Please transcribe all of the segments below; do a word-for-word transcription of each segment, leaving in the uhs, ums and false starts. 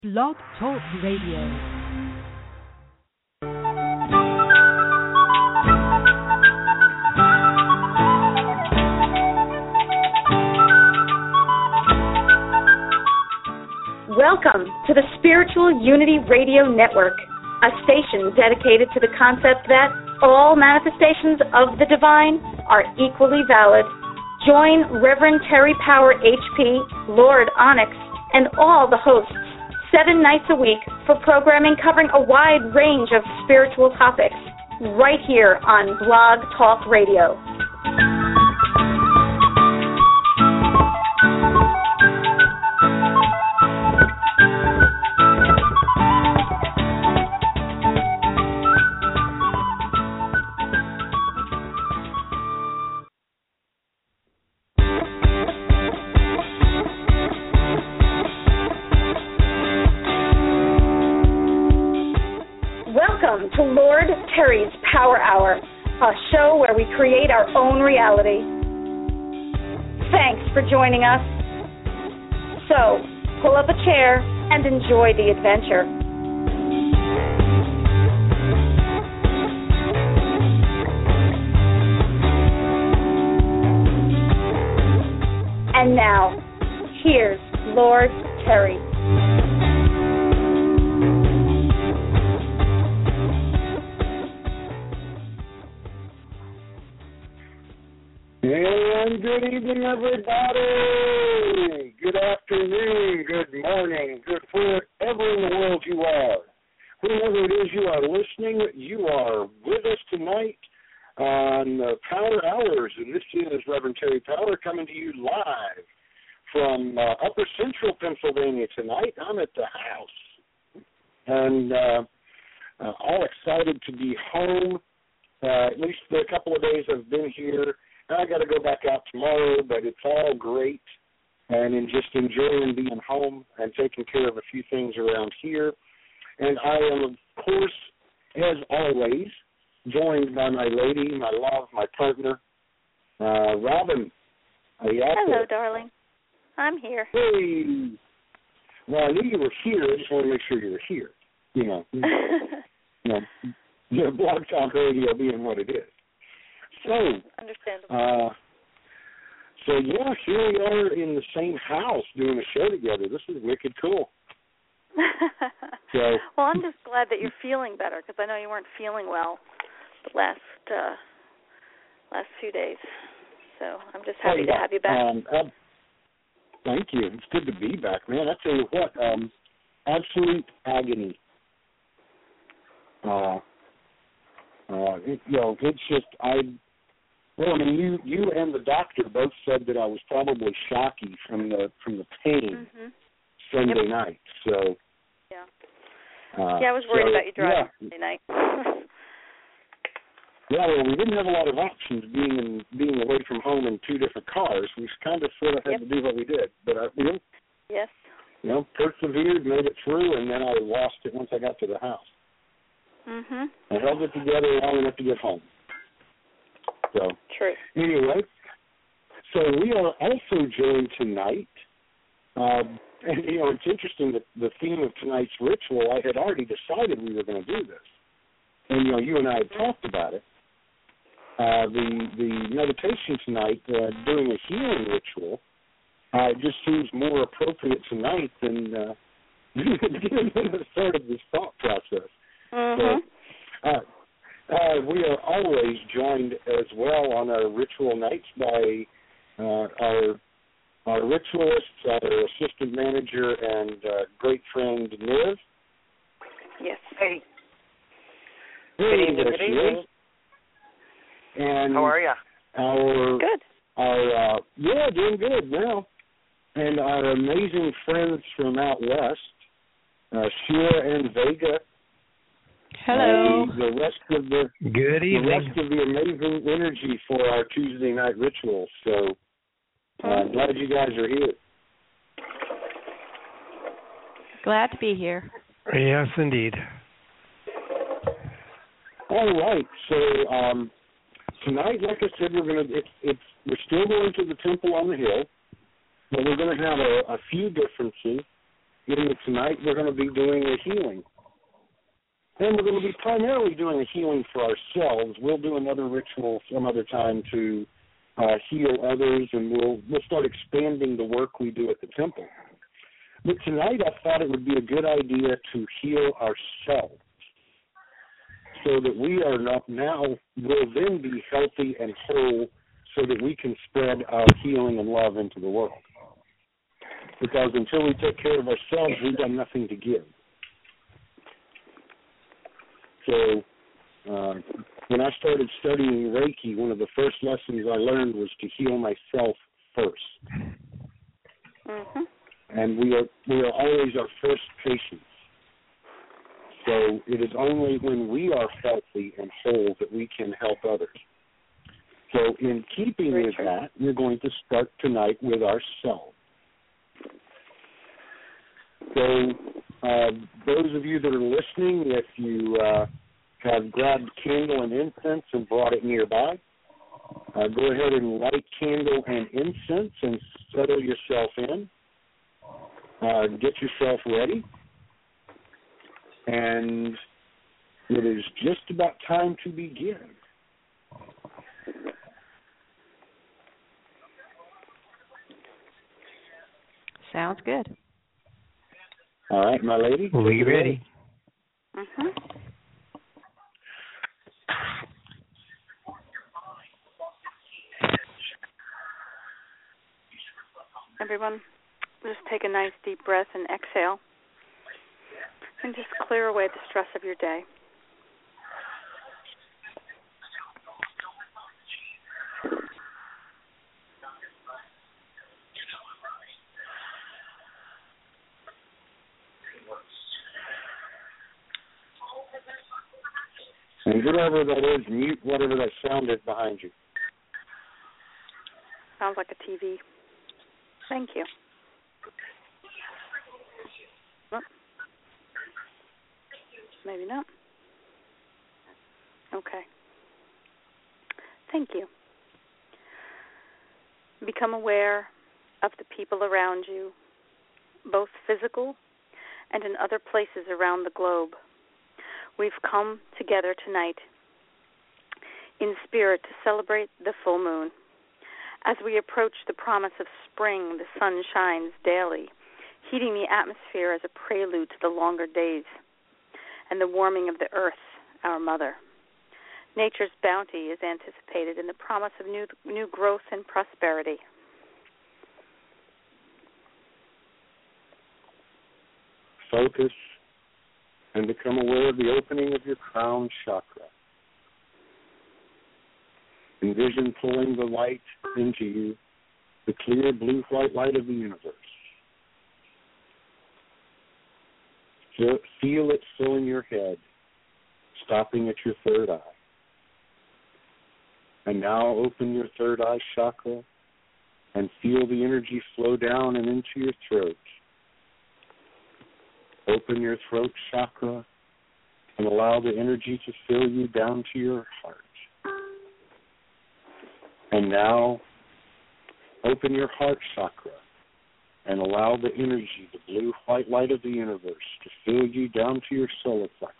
Blog Talk Radio. Welcome to the Spiritual Unity Radio Network, a station dedicated to the concept that all manifestations of the divine are equally valid. Join Reverend Terry Power H P, Lord Onyx, and all the hosts seven nights a week for programming covering a wide range of spiritual topics right here on Blog Talk Radio. Welcome to Lord Terry's Power Hour, a show where we create our own reality. Thanks for joining us. So, pull up a chair and enjoy the adventure. And now, here's Lord Terry. And good evening, everybody. Good afternoon, good morning, good wherever in the world you are. Wherever it is you are listening, you are with us tonight on the Power Hours. And this is Reverend Terry Power coming to you live from uh, Upper Central Pennsylvania tonight. I'm at the house. And uh, uh, all excited to be home. Uh, at least the couple of days I've been here. I got to go back out tomorrow, but it's all great, and in just enjoying being home and taking care of a few things around here. And I am, of course, as always, joined by my lady, my love, my partner, uh, Robin. Are you out Hello, there? darling. I'm here. Hey. Well, I knew you were here. I just want to make sure you were here. You know, you know, your Blog Talk Radio being what it is. So, understandable. Uh, so yeah, here we are in the same house doing a show together. This is wicked cool. So, well, I'm just glad that you're feeling better because I know you weren't feeling well the last uh, last few days. So I'm just happy oh, yeah. to have you back. Um, ab- thank you. It's good to be back, man. I tell you what, um, absolute agony. Uh, uh, it, you know, it's just I. Well, I mean, you, you and the doctor both said that I was probably shocky from the from the pain mm-hmm. Sunday yep. night. So yeah, uh, yeah, I was worried so, about you driving yeah. Sunday night. Yeah, well, we didn't have a lot of options being in, being away from home in two different cars. We kind of sort of had yep. to do what we did, but I, you know, yes, you know, persevered, made it through, and then I lost it once I got to the house. Mhm. I held it together long enough to get home. So, true. Anyway, so we are also joined tonight, um, and, you know, it's interesting that the theme of tonight's ritual, I had already decided we were going to do this. And, you know, you and I had talked about it. Uh, the the meditation tonight, uh, doing a healing ritual, uh, just seems more appropriate tonight than uh, given the start of this thought process. Mhm. So, uh, Uh, we are always joined as well on our ritual nights by uh, our our ritualist, our assistant manager, and uh, great friend Niv. Yes. Hey. Hey, good evening. there Good she evening. is. And how are you? Our good. Our uh, yeah, doing good now. And our amazing friends from out west, uh, Sheila and Vega. Hello. Uh, the, the rest of the Good evening. The rest of the amazing energy for our Tuesday night rituals. So uh, I'm glad you guys are here. Glad to be here. Yes, indeed. All right. So um, tonight, like I said, we're gonna it's it's we're still going to the temple on the hill, but we're going to have a, a few differences In the tonight, we're going to be doing a healing. And we're going to be primarily doing a healing for ourselves. We'll do another ritual some other time to uh, heal others, and we'll we'll start expanding the work we do at the temple. But tonight, I thought it would be a good idea to heal ourselves, so that we are not now will then be healthy and whole, so that we can spread our healing and love into the world. Because until we take care of ourselves, we've got nothing to give. So uh, when I started studying Reiki, one of the first lessons I learned was to heal myself first. Mm-hmm. And we are we are always our first patients. So it is only when we are healthy and whole that we can help others. So in keeping Very with true. that, we're going to start tonight with ourselves. So uh, those of you that are listening, if you uh, have grabbed candle and incense and brought it nearby, uh, go ahead and light candle and incense and settle yourself in. Uh, get yourself ready. And it is just about time to begin. Sounds good. All right, my lady. We ready? Mm-hmm. Everyone, just take a nice deep breath and exhale. And just clear away the stress of your day. And whatever that is, mute whatever that sound is behind you. Sounds like a T V. Thank you. Oh. Maybe not. Okay. Thank you. Become aware of the people around you, both physical and in other places around the globe. We've come together tonight in spirit to celebrate the full moon. As we approach the promise of spring, the sun shines daily, heating the atmosphere as a prelude to the longer days and the warming of the earth, our mother. Nature's bounty is anticipated in the promise of new, new growth and prosperity. Focus and become aware of the opening of your crown chakra. Envision pulling the light into you, the clear blue-white light of the universe. Feel it filling your head, stopping at your third eye. And now open your third eye chakra and feel the energy flow down and into your throat. Open your throat chakra and allow the energy to fill you down to your heart. And now open your heart chakra and allow the energy, the blue-white light of the universe, to fill you down to your solar plexus.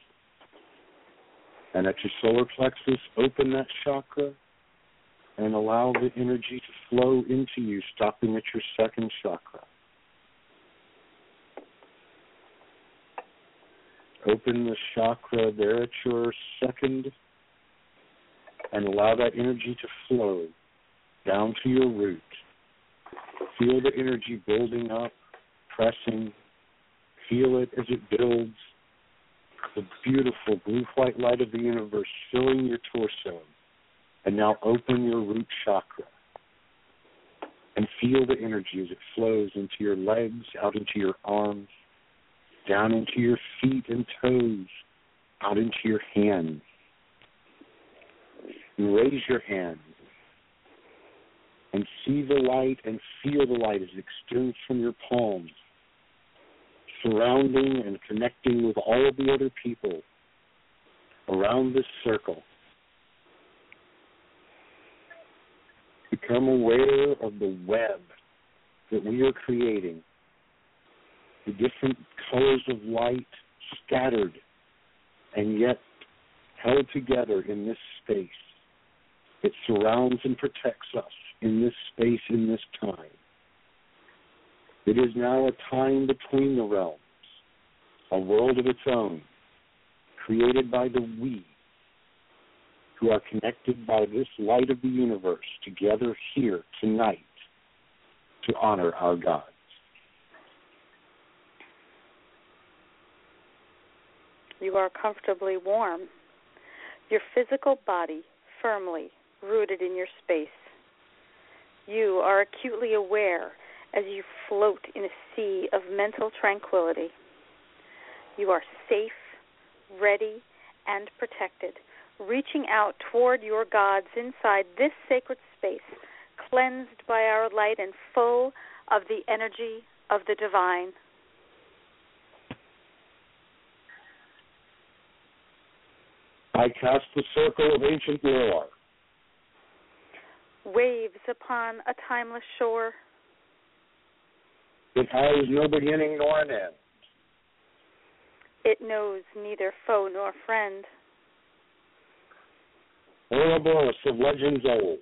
And at your solar plexus, open that chakra and allow the energy to flow into you, stopping at your second chakra. Open the chakra there at your second and allow that energy to flow down to your root. Feel the energy building up, pressing. Feel it as it builds. The beautiful blue-white light of the universe filling your torso. And now open your root chakra. And feel the energy as it flows into your legs, out into your arms, down into your feet and toes, out into your hands. And raise your hands and see the light and feel the light as it extends from your palms, surrounding and connecting with all of the other people around this circle. Become aware of the web that we are creating the different colors of light scattered and yet held together in this space. It surrounds and protects us in this space, in this time. It is now a time between the realms, a world of its own, created by the we, who are connected by this light of the universe together here tonight to honor our gods. You are comfortably warm, your physical body firmly rooted in your space. You are acutely aware as you float in a sea of mental tranquility. You are safe, ready, and protected, reaching out toward your gods inside this sacred space, cleansed by our light and full of the energy of the divine. I cast the circle of ancient lore. Waves upon a timeless shore. It has no beginning nor an end. It knows neither foe nor friend. Ouroboros of legends old.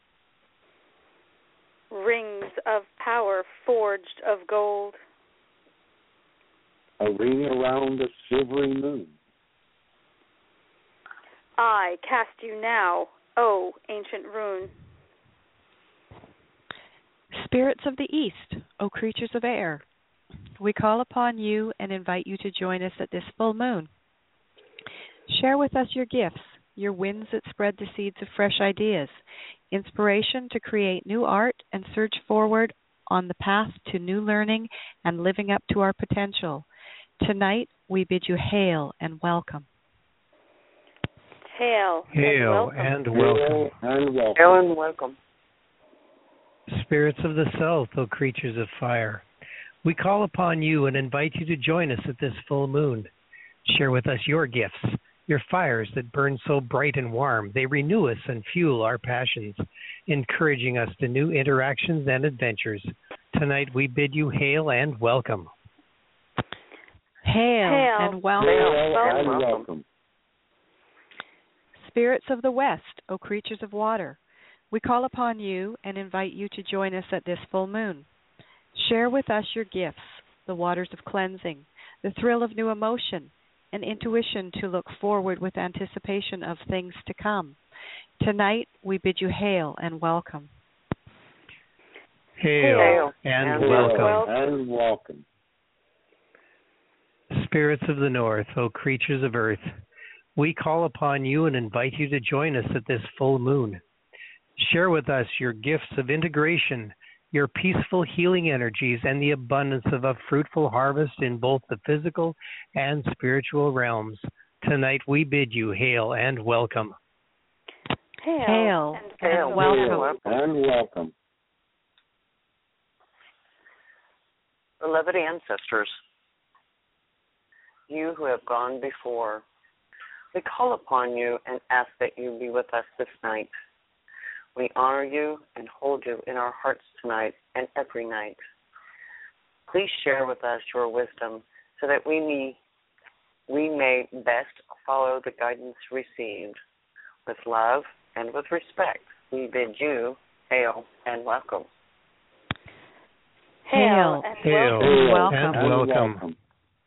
Rings of power forged of gold. A ring around a silvery moon. I cast you now, O ancient rune. Spirits of the East, O creatures of air, we call upon you and invite you to join us at this full moon. Share with us your gifts, your winds that spread the seeds of fresh ideas, inspiration to create new art and surge forward on the path to new learning and living up to our potential. Tonight, we bid you hail and welcome. Hail, Hail and welcome. and welcome. Hail and welcome. Hail and welcome. Spirits of the South, O creatures of fire, we call upon you and invite you to join us at this full moon. Share with us your gifts, your fires that burn so bright and warm. They renew us and fuel our passions, encouraging us to new interactions and adventures. Tonight we bid you hail and welcome. Hail, Hail. and welcome. Hail and welcome. welcome. Spirits of the West, O creatures of water, we call upon you and invite you to join us at this full moon. Share with us your gifts, the waters of cleansing, the thrill of new emotion, and intuition to look forward with anticipation of things to come. Tonight, we bid you hail and welcome. Hail, Hail and, and welcome. welcome. And welcome. Spirits of the North, O creatures of earth, we call upon you and invite you to join us at this full moon. Share with us your gifts of integration, your peaceful healing energies, and the abundance of a fruitful harvest in both the physical and spiritual realms. Tonight we bid you hail and welcome. Hail, Hail, and Hail, and welcome. Hail welcome. and welcome. Beloved ancestors, you who have gone before, we call upon you and ask that you be with us this night. We honor you and hold you in our hearts tonight and every night. Please share with us your wisdom so that we may, we may best follow the guidance received. With love and with respect, we bid you hail and welcome. Hail, Hail. and Hail, welcome. Welcome. and And welcome. welcome.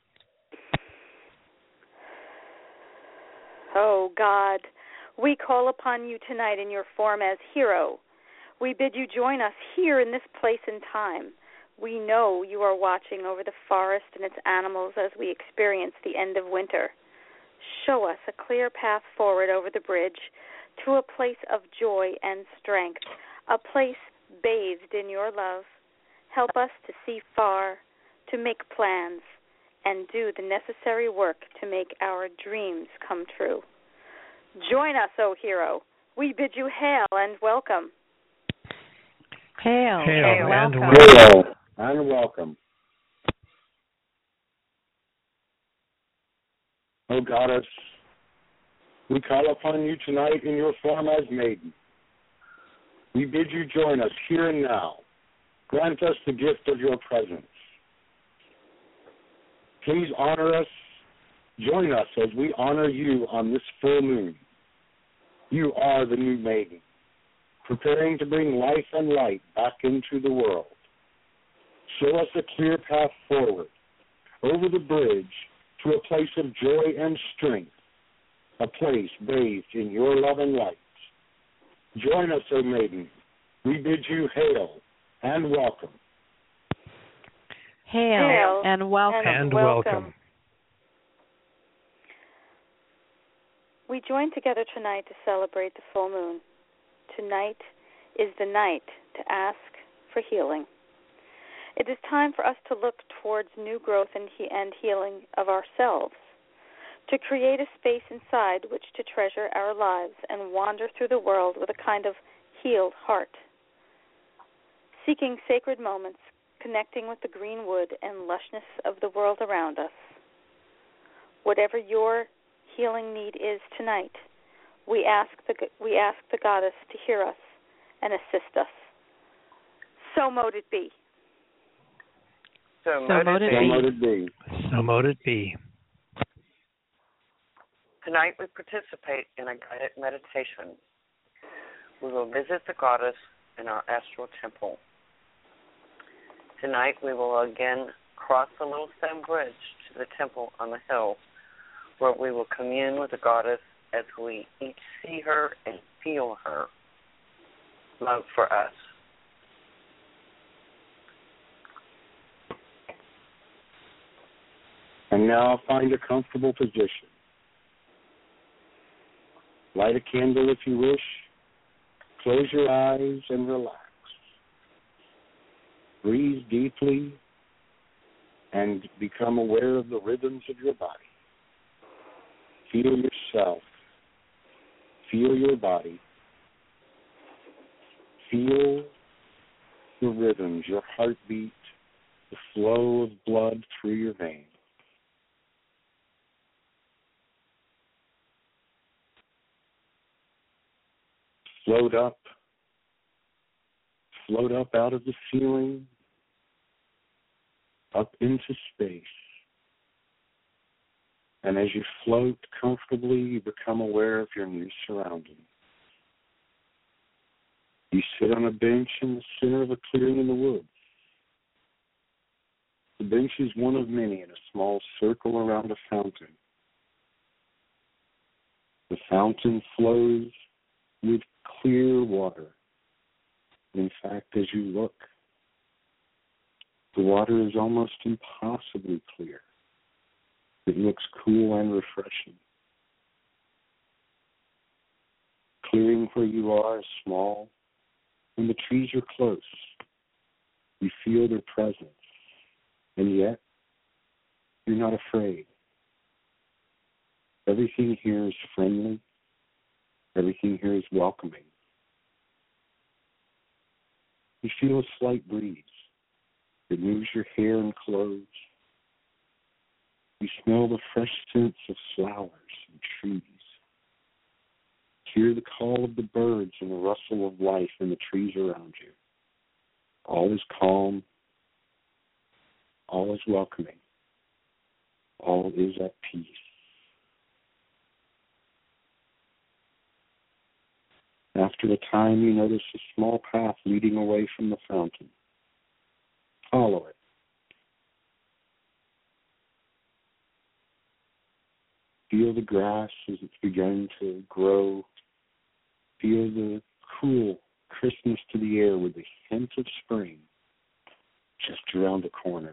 Oh, God, we call upon you tonight in your form as hero. We bid you join us here in this place and time. We know you are watching over the forest and its animals as we experience the end of winter. Show us a clear path forward over the bridge to a place of joy and strength, a place bathed in your love. Help us to see far, to make plans, and do the necessary work to make our dreams come true. Join us, O hero. We bid you hail and welcome. Hail, Hail, and and welcome. welcome. Hail and welcome. O Goddess, we call upon you tonight in your form as maiden. We bid you join us here and now. Grant us the gift of your presence. Please honor us. Join us as we honor you on this full moon. You are the new maiden, preparing to bring life and light back into the world. Show us a clear path forward, over the bridge to a place of joy and strength, a place bathed in your love and light. Join us, O maiden. We bid you hail and welcome. Hail, Hail and welcome. And welcome. welcome. We join together tonight to celebrate the full moon. Tonight is the night to ask for healing. It is time for us to look towards new growth and, he- and healing of ourselves, to create a space inside which to treasure our lives and wander through the world with a kind of healed heart, seeking sacred moments, connecting with the green wood and lushness of the world around us. Whatever your healing need is tonight, we ask the we ask the goddess to hear us and assist us. So mote it be. So, So mote it So be. mote it be. So mote it be. Tonight we participate in a guided meditation. We will visit the goddess in our astral temple. Tonight we will again cross the little stone bridge to the temple on the hill, where we will commune with the goddess as we each see her and feel her love for us. And now find a comfortable position. Light a candle if you wish. Close your eyes and relax. Breathe deeply and become aware of the rhythms of your body. Feel yourself. Feel your body. Feel the rhythms, your heartbeat, the flow of blood through your veins. Float up, float up out of the ceiling, up into space. And as you float comfortably, you become aware of your new surroundings. You sit on a bench in the center of a clearing in the woods. The bench is one of many in a small circle around a fountain. The fountain flows with clear water. In fact, as you look, the water is almost impossibly clear. It looks cool and refreshing. Clearing where you are is small, and the trees are close. You feel their presence, and yet you're not afraid. Everything here is friendly. Everything here is welcoming. You feel a slight breeze. It moves your hair and clothes. You smell the fresh scents of flowers and trees. Hear the call of the birds and the rustle of life in the trees around you. All is calm. All is welcoming. All is at peace. After a time, you notice a small path leading away from the fountain. Follow it. Feel the grass as it's begun to grow. Feel the cool crispness to the air with the hint of spring just around the corner.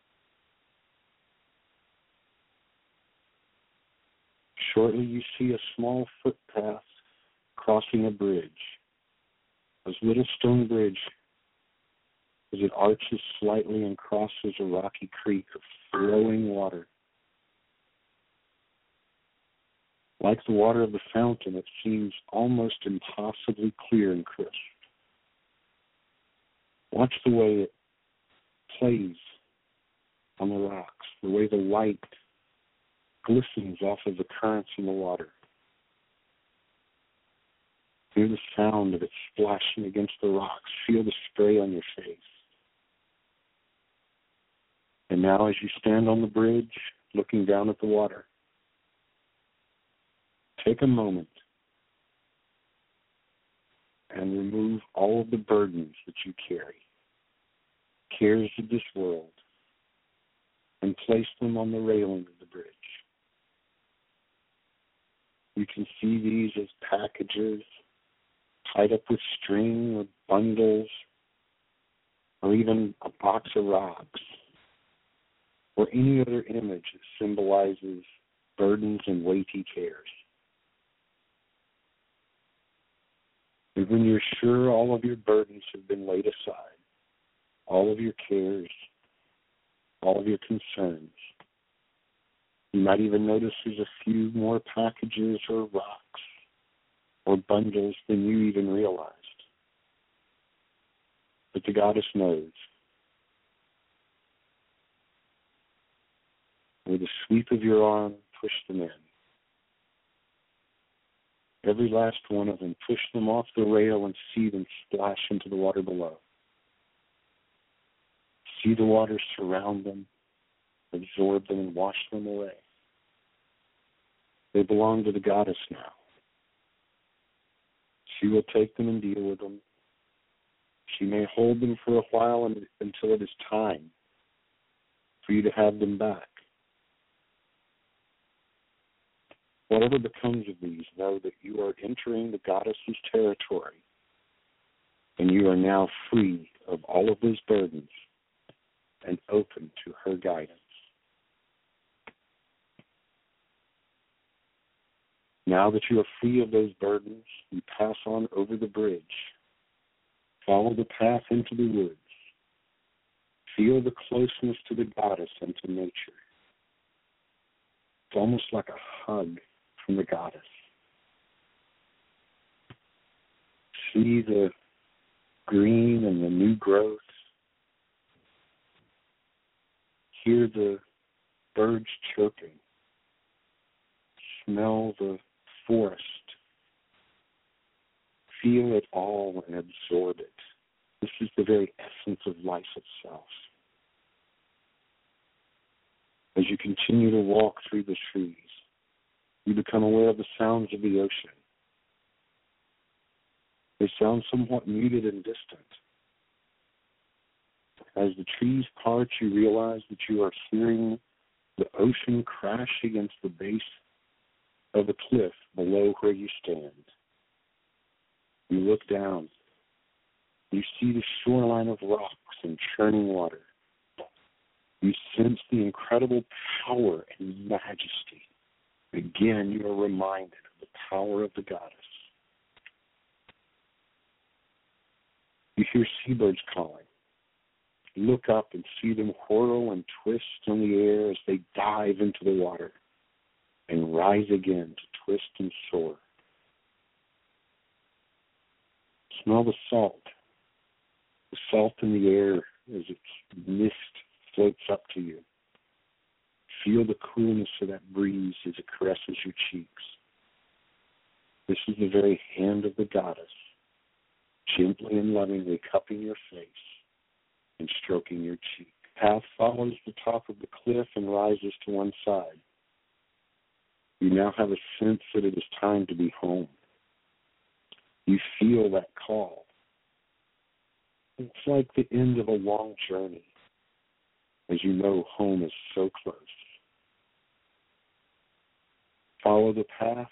Shortly, you see a small footpath crossing a bridge. This little stone bridge, as it arches slightly and crosses a rocky creek of flowing water. Like the water of the fountain, it seems almost impossibly clear and crisp. Watch the way it plays on the rocks, the way the light glistens off of the currents in the water. Hear the sound of it splashing against the rocks. Feel the spray on your face. And now as you stand on the bridge, looking down at the water, take a moment and remove all of the burdens that you carry, cares of this world, and place them on the railing of the bridge. You can see these as packages tied up with string or bundles, or even a box of rocks, or any other image that symbolizes burdens and weighty cares. And when you're sure all of your burdens have been laid aside, all of your cares, all of your concerns, you might even notice there's a few more packages or rocks or bundles than you even realized. But the goddess knows. With a sweep of your arm, push them in. Every last one of them, push them off the rail and see them splash into the water below. See the water surround them, absorb them, and wash them away. They belong to the goddess now. She will take them and deal with them. She may hold them for a while and, until it is time for you to have them back. Whatever becomes of these, know that you are entering the goddess's territory, and you are now free of all of those burdens and open to her guidance. Now that you are free of those burdens, you pass on over the bridge. Follow the path into the woods. Feel the closeness to the goddess and to nature. It's almost like a hug from the goddess. See the green and the new growth. Hear the birds chirping. Smell the forest. Feel it all and absorb it. This is the very essence of life itself. As you continue to walk through the trees, you become aware of the sounds of the ocean. They sound somewhat muted and distant. As the trees part, you realize that you are hearing the ocean crash against the base of the cliff below where you stand. You look down. You see the shoreline of rocks and churning water. You sense the incredible power and majesty. Again, you are reminded of the power of the goddess. You hear seabirds calling. Look up and see them whirl and twist in the air as they dive into the water and rise again to twist and soar. Smell the salt. The salt in the air as its mist floats up to you. Feel the coolness of that breeze as it caresses your cheeks. This is the very hand of the goddess, gently and lovingly cupping your face and stroking your cheek. The path follows the top of the cliff and rises to one side. You now have a sense that it is time to be home. You feel that call. It's like the end of a long journey, as you know home is so close. Follow the path.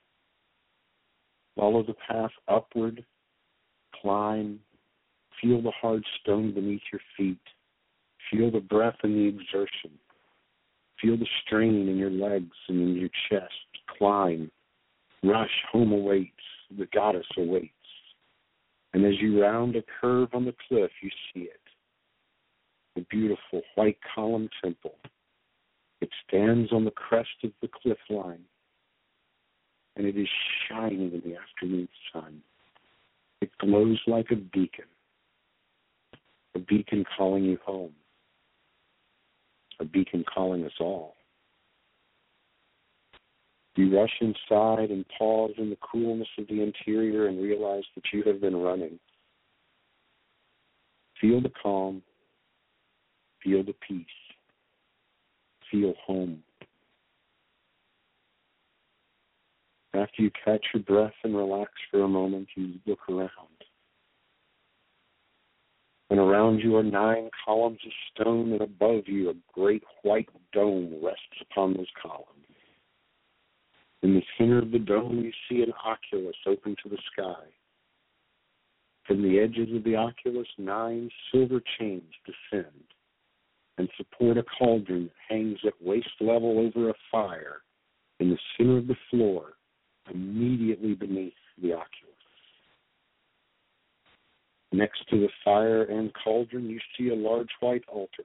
Follow the path upward. Climb. Feel the hard stone beneath your feet. Feel the breath and the exertion. Feel the strain in your legs and in your chest. Climb. Rush. Home awaits. The goddess awaits. And as you round a curve on the cliff, you see it. The beautiful white column temple. It stands on the crest of the cliff line, and it is shining in the afternoon sun. It glows like a beacon, a beacon calling you home, a beacon calling us all. You rush inside and pause in the coolness of the interior and realize that you have been running. Feel the calm, feel the peace. feel home. After you catch your breath and relax for a moment, you look around. And around you are nine columns of stone, and above you a great white dome rests upon those columns. In the center of the dome you see an oculus open to the sky. From the edges of the oculus, nine silver chains descend and support a cauldron that hangs at waist level over a fire in the center of the floor, immediately beneath the oculus. Next to the fire and cauldron, you see a large white altar.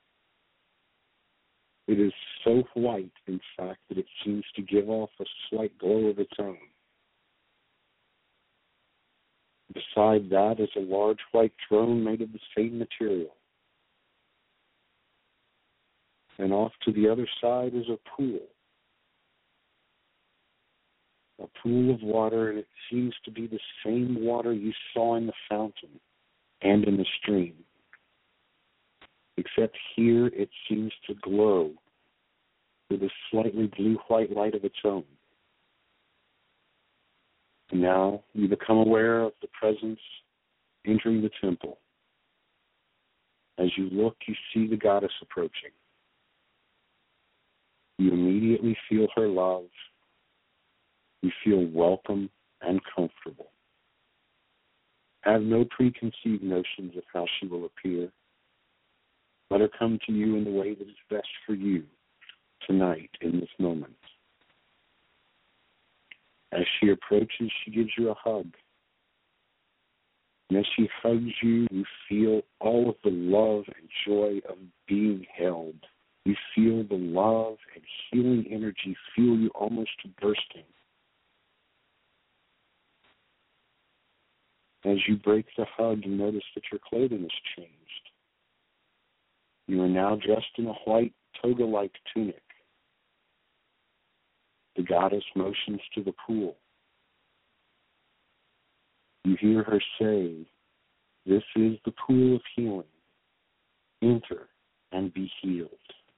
It is so white, in fact, that it seems to give off a slight glow of its own. Beside that is a large white throne made of the same material. And off to the other side is a pool. A pool of water, and it seems to be the same water you saw in the fountain and in the stream. Except here it seems to glow with a slightly blue-white light of its own. And now you become aware of the presence entering the temple. As you look, you see the goddess approaching. You immediately feel her love. You feel welcome and comfortable. Have no preconceived notions of how she will appear. Let her come to you in the way that is best for you tonight in this moment. As she approaches, she gives you a hug. And as she hugs you, you feel all of the love and joy of being held. You feel the love and healing energy fill you almost to bursting. As you break the hug, you notice that your clothing has changed. You are now dressed in a white toga-like tunic. The goddess motions to the pool. You hear her say, "This is the pool of healing. Enter and be healed."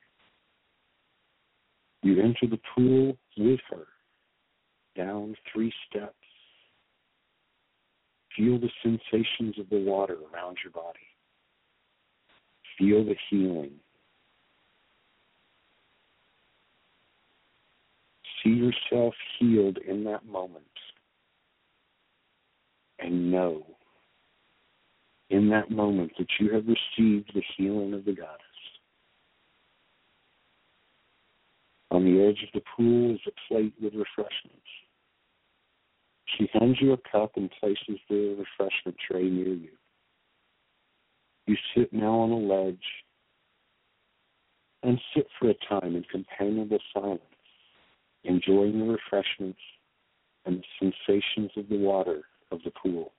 You enter the pool with her, down three steps. Feel the sensations of the water around your body. Feel the healing. See yourself healed in that moment. And know, in that moment, that you have received the healing of the goddess. On the edge of the pool is a plate with refreshments. She hands you a cup and places the refreshment tray near you. You sit now on a ledge and sit for a time in companionable silence, enjoying the refreshments and the sensations of the water of the pool.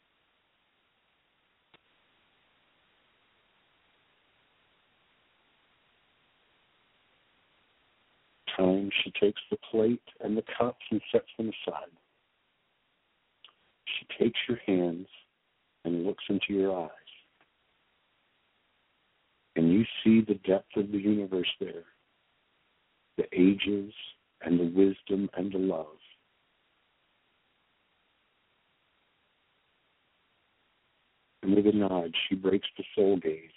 Time, she takes the plate and the cups and sets them aside. She takes your hands and looks into your eyes. And you see the depth of the universe there, the ages and the wisdom and the love. And with a nod, she breaks the soul gaze.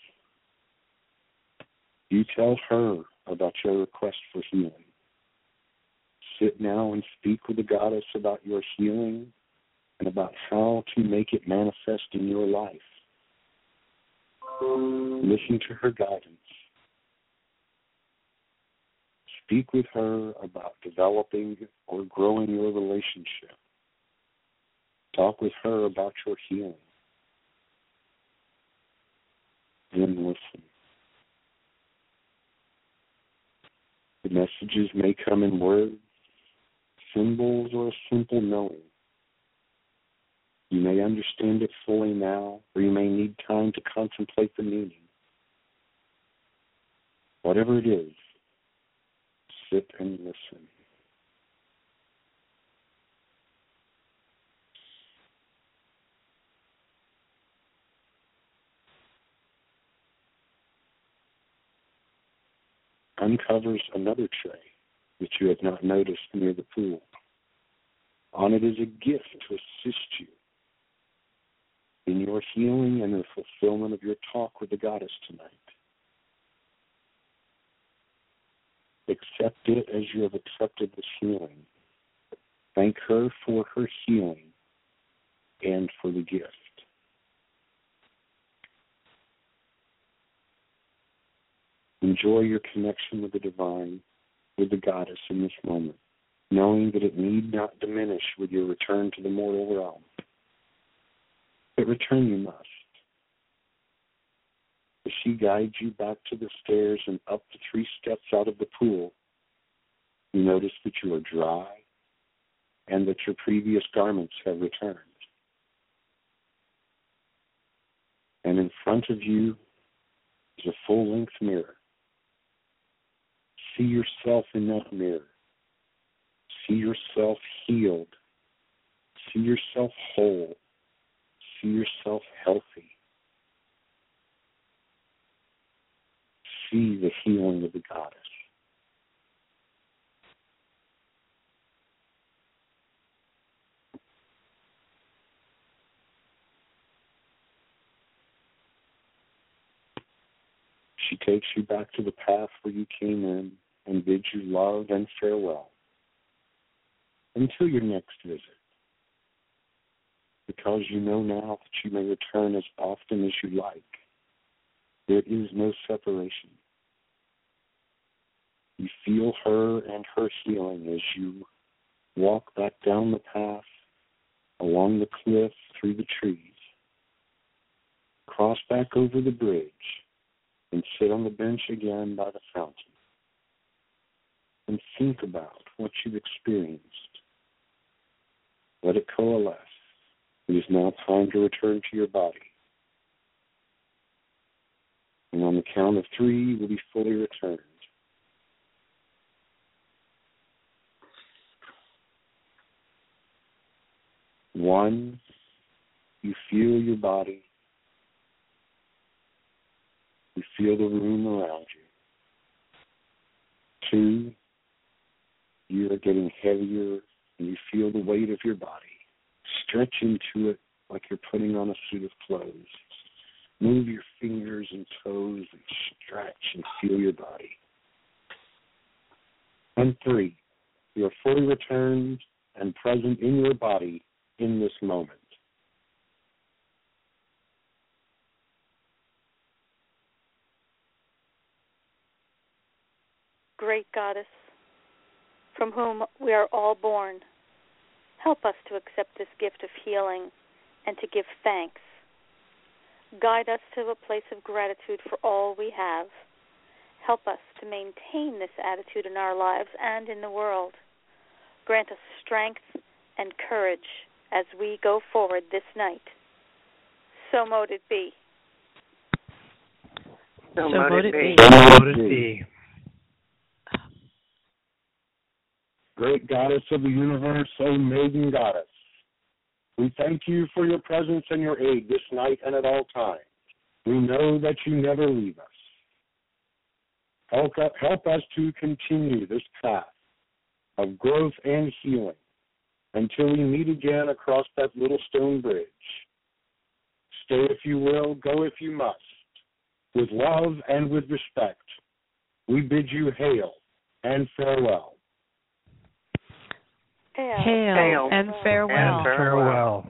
You tell her about your request for healing. Sit now and speak with the goddess about your healing and about how to make it manifest in your life. Listen to her guidance. Speak with her about developing or growing your relationship. Talk with her about your healing. Then listen. The messages may come in words, symbols, or a simple knowing. You may understand it fully now, or you may need time to contemplate the meaning. Whatever it is, sit and listen. uncovers another tray that you had not noticed near the pool. On it is a gift to assist you in your healing and the fulfillment of your talk with the goddess tonight. Accept it as you have accepted this healing. Thank her for her healing and for the gift. Enjoy your connection with the divine, with the goddess in this moment, knowing that it need not diminish with your return to the mortal realm. But return you must. As she guides you back to the stairs and up the three steps out of the pool, you notice that you are dry and that your previous garments have returned. And in front of you is a full-length mirror. See yourself in that mirror. See yourself healed. See yourself whole. See yourself healthy. See the healing of the goddess. She takes you back to the path where you came in and bids you love and farewell until your next visit, because you know now that you may return as often as you like. There is no separation. You feel her and her healing as you walk back down the path, along the cliff, through the trees, cross back over the bridge, and sit on the bench again by the fountain. And think about what you've experienced. Let it coalesce. It is now time to return to your body. And on the count of three, you will be fully returned. One, you feel your body. You feel the room around you. Two, you are getting heavier and you feel the weight of your body. Stretch into it like you're putting on a suit of clothes. Move your fingers and toes and stretch and feel your body. And three, you are fully returned and present in your body in this moment. Great Goddess, from whom we are all born, help us to accept this gift of healing and to give thanks. Guide us to a place of gratitude for all we have. Help us to maintain this attitude in our lives and in the world. Grant us strength and courage as we go forward this night. So mote it be. So, so mote it be. So mote it be. Great Goddess of the universe, O Maiden Goddess, we thank you for your presence and your aid this night and at all times. We know that you never leave us. Help, help us to continue this path of growth and healing until we meet again across that little stone bridge. Stay if you will, go if you must. With love and with respect, we bid you hail and farewell. Hail, hail, hail and farewell. And farewell.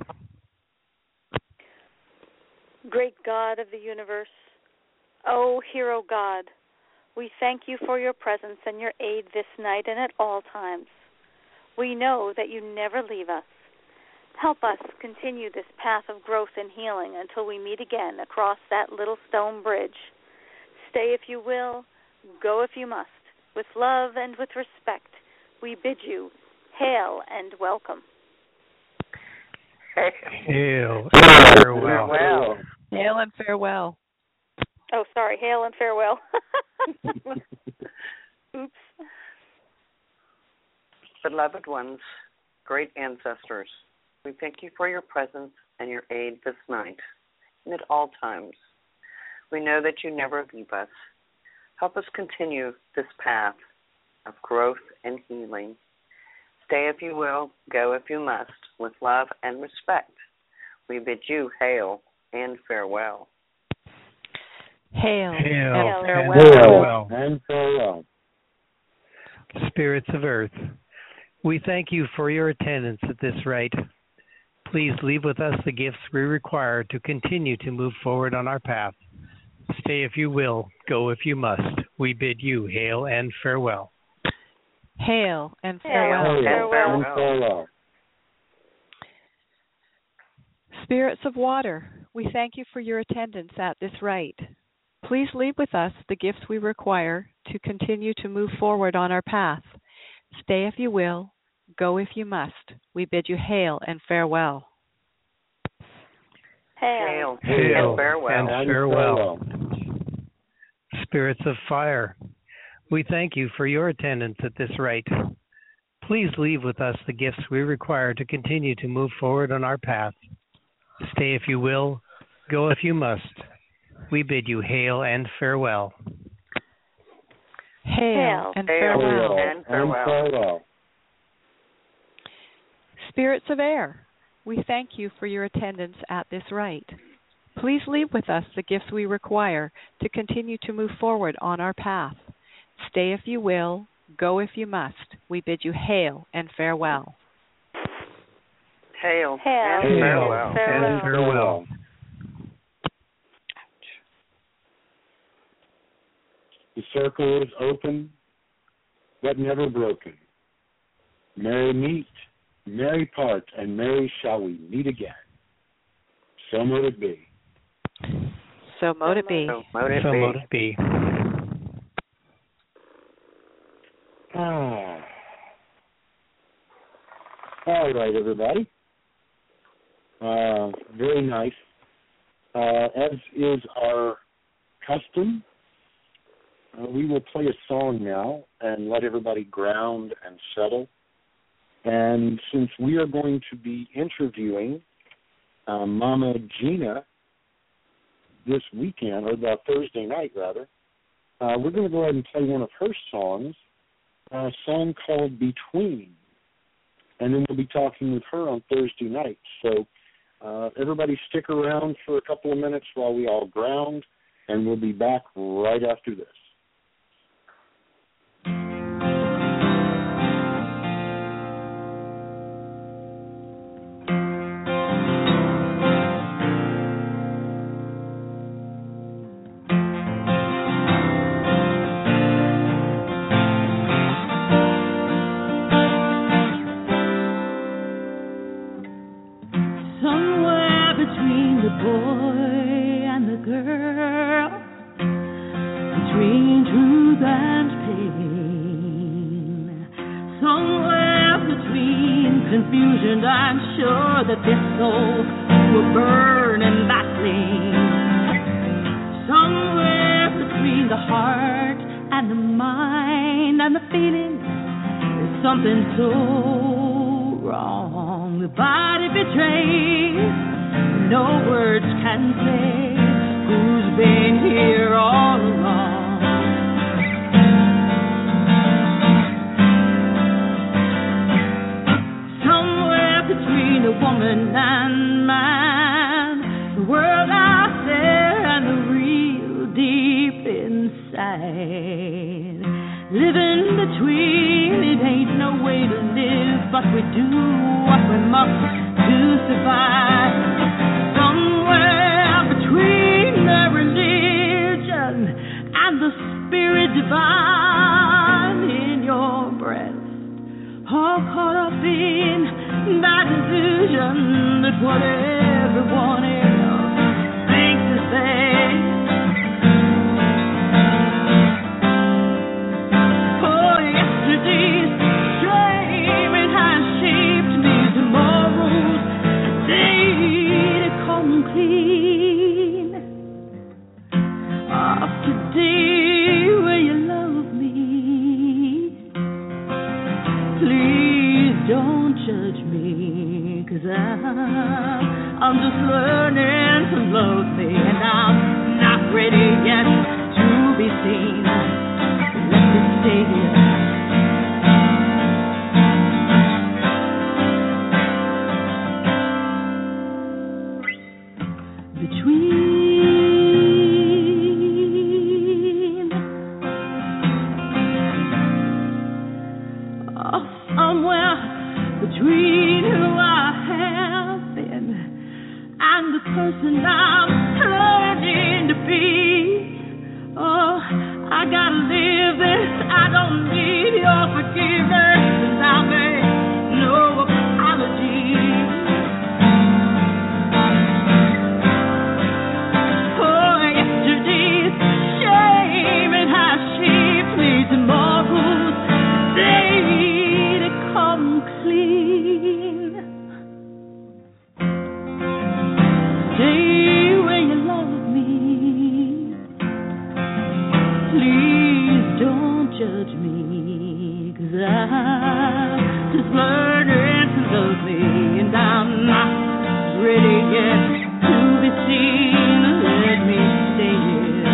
Great God of the universe, O hero God, we thank you for your presence and your aid this night and at all times. We know that you never leave us. Help us continue this path of growth and healing until we meet again across that little stone bridge. Stay if you will, go if you must. With love and with respect, we bid you hail and welcome. Hail and farewell. Farewell. Hail and farewell. Oh, sorry, hail and farewell. Oops. Beloved ones, great ancestors, we thank you for your presence and your aid this night and at all times. We know that you never leave us. Help us continue this path of growth and healing. Stay if you will, go if you must, with love and respect. We bid you hail and farewell. Hail, Hail and farewell. and farewell. And farewell. Spirits of Earth, we thank you for your attendance at this rite. Please leave with us the gifts we require to continue to move forward on our path. Stay if you will, go if you must. We bid you hail and farewell. Hail and farewell. Hail and farewell. Spirits of Water, we thank you for your attendance at this rite. Please leave with us the gifts we require to continue to move forward on our path. Stay if you will, go if you must. We bid you hail and farewell. Hail. Hail, Hail and farewell. and farewell. Spirits of Fire, we thank you for your attendance at this rite. Please leave with us the gifts we require to continue to move forward on our path. Stay if you will, go if you must. We bid you hail and farewell. Hail and Hail farewell. and farewell. And farewell. Spirits of Air, we thank you for your attendance at this rite. Please leave with us the gifts we require to continue to move forward on our path. Stay if you will, go if you must. We bid you hail and farewell. Hail, Hail and Hail farewell. and farewell. The circle is open, but never broken. Merry meet, merry part, and merry shall we meet again. So mote it be. So mote it be. So mote it So be. mote it be. Ah. All right, everybody. Uh, very nice. Uh, as is our custom, uh, we will play a song now and let everybody ground and settle. And since we are going to be interviewing uh, Mama Gina this weekend, or the Thursday night, rather, uh, we're going to go ahead and play one of her songs, a song called Between. And then we'll be talking with her on Thursday night. So uh, everybody stick around for a couple of minutes while we all ground, and we'll be back right after this. Confusion, I'm sure that this soul will burn and battling. Somewhere between the heart and the mind and the feeling, there's something so wrong. The body betrays, no words can say who's been here all along. Between a woman and man, the world out there and the real deep inside. Living between, it ain't no way to live, but we do what we must to survive. Somewhere between the religion and the spirit divine in your breast, all caught up in that illusion that what everyone else thinks is best. Oh, yesterday's shame, it has shaped me. Tomorrow's day to come clean. Of today where you love me, please don't judge me, 'cause I'm, I'm just learning to love me, and I'm not ready yet to be seen. Let me stay here. Between oh, somewhere between who I have been and the person I'm turning to be. Oh, I gotta live this. I don't need your forgiveness. 'Cause I'll make no apology. For yesterday's shame and how shaped me tomorrow's day to come clean. Stay where you love me. Please don't judge me, 'cause I'm just learning to love me, and I'm not ready yet to be seen. Let me stay here.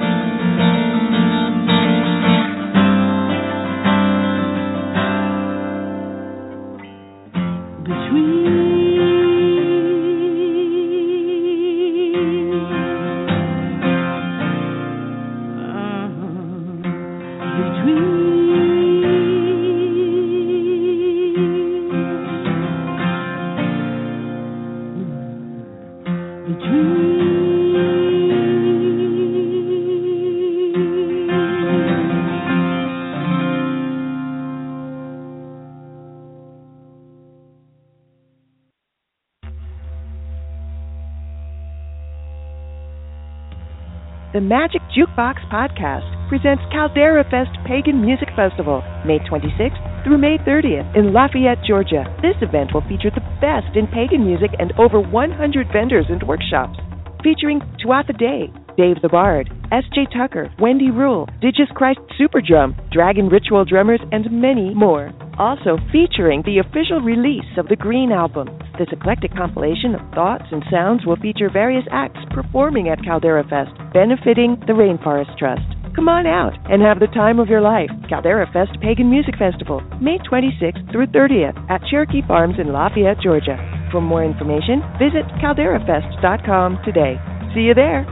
The Magic Jukebox Podcast presents Caldera Fest Pagan Music Festival, May twenty-sixth through May thirtieth in Lafayette, Georgia. This event will feature the best in pagan music and over one hundred vendors and workshops. Featuring Tuatha Dé, Dave the Bard, S J Tucker, Wendy Rule, Digis Christ Superdrum, Dragon Ritual Drummers, and many more. Also featuring the official release of the Green Album. This eclectic compilation of thoughts and sounds will feature various acts performing at Caldera Fest, benefiting the Rainforest Trust. Come on out and have the time of your life. Caldera Fest Pagan Music Festival, May twenty-sixth through thirtieth at Cherokee Farms in Lafayette, Georgia. For more information, visit caldera fest dot com today. See you there.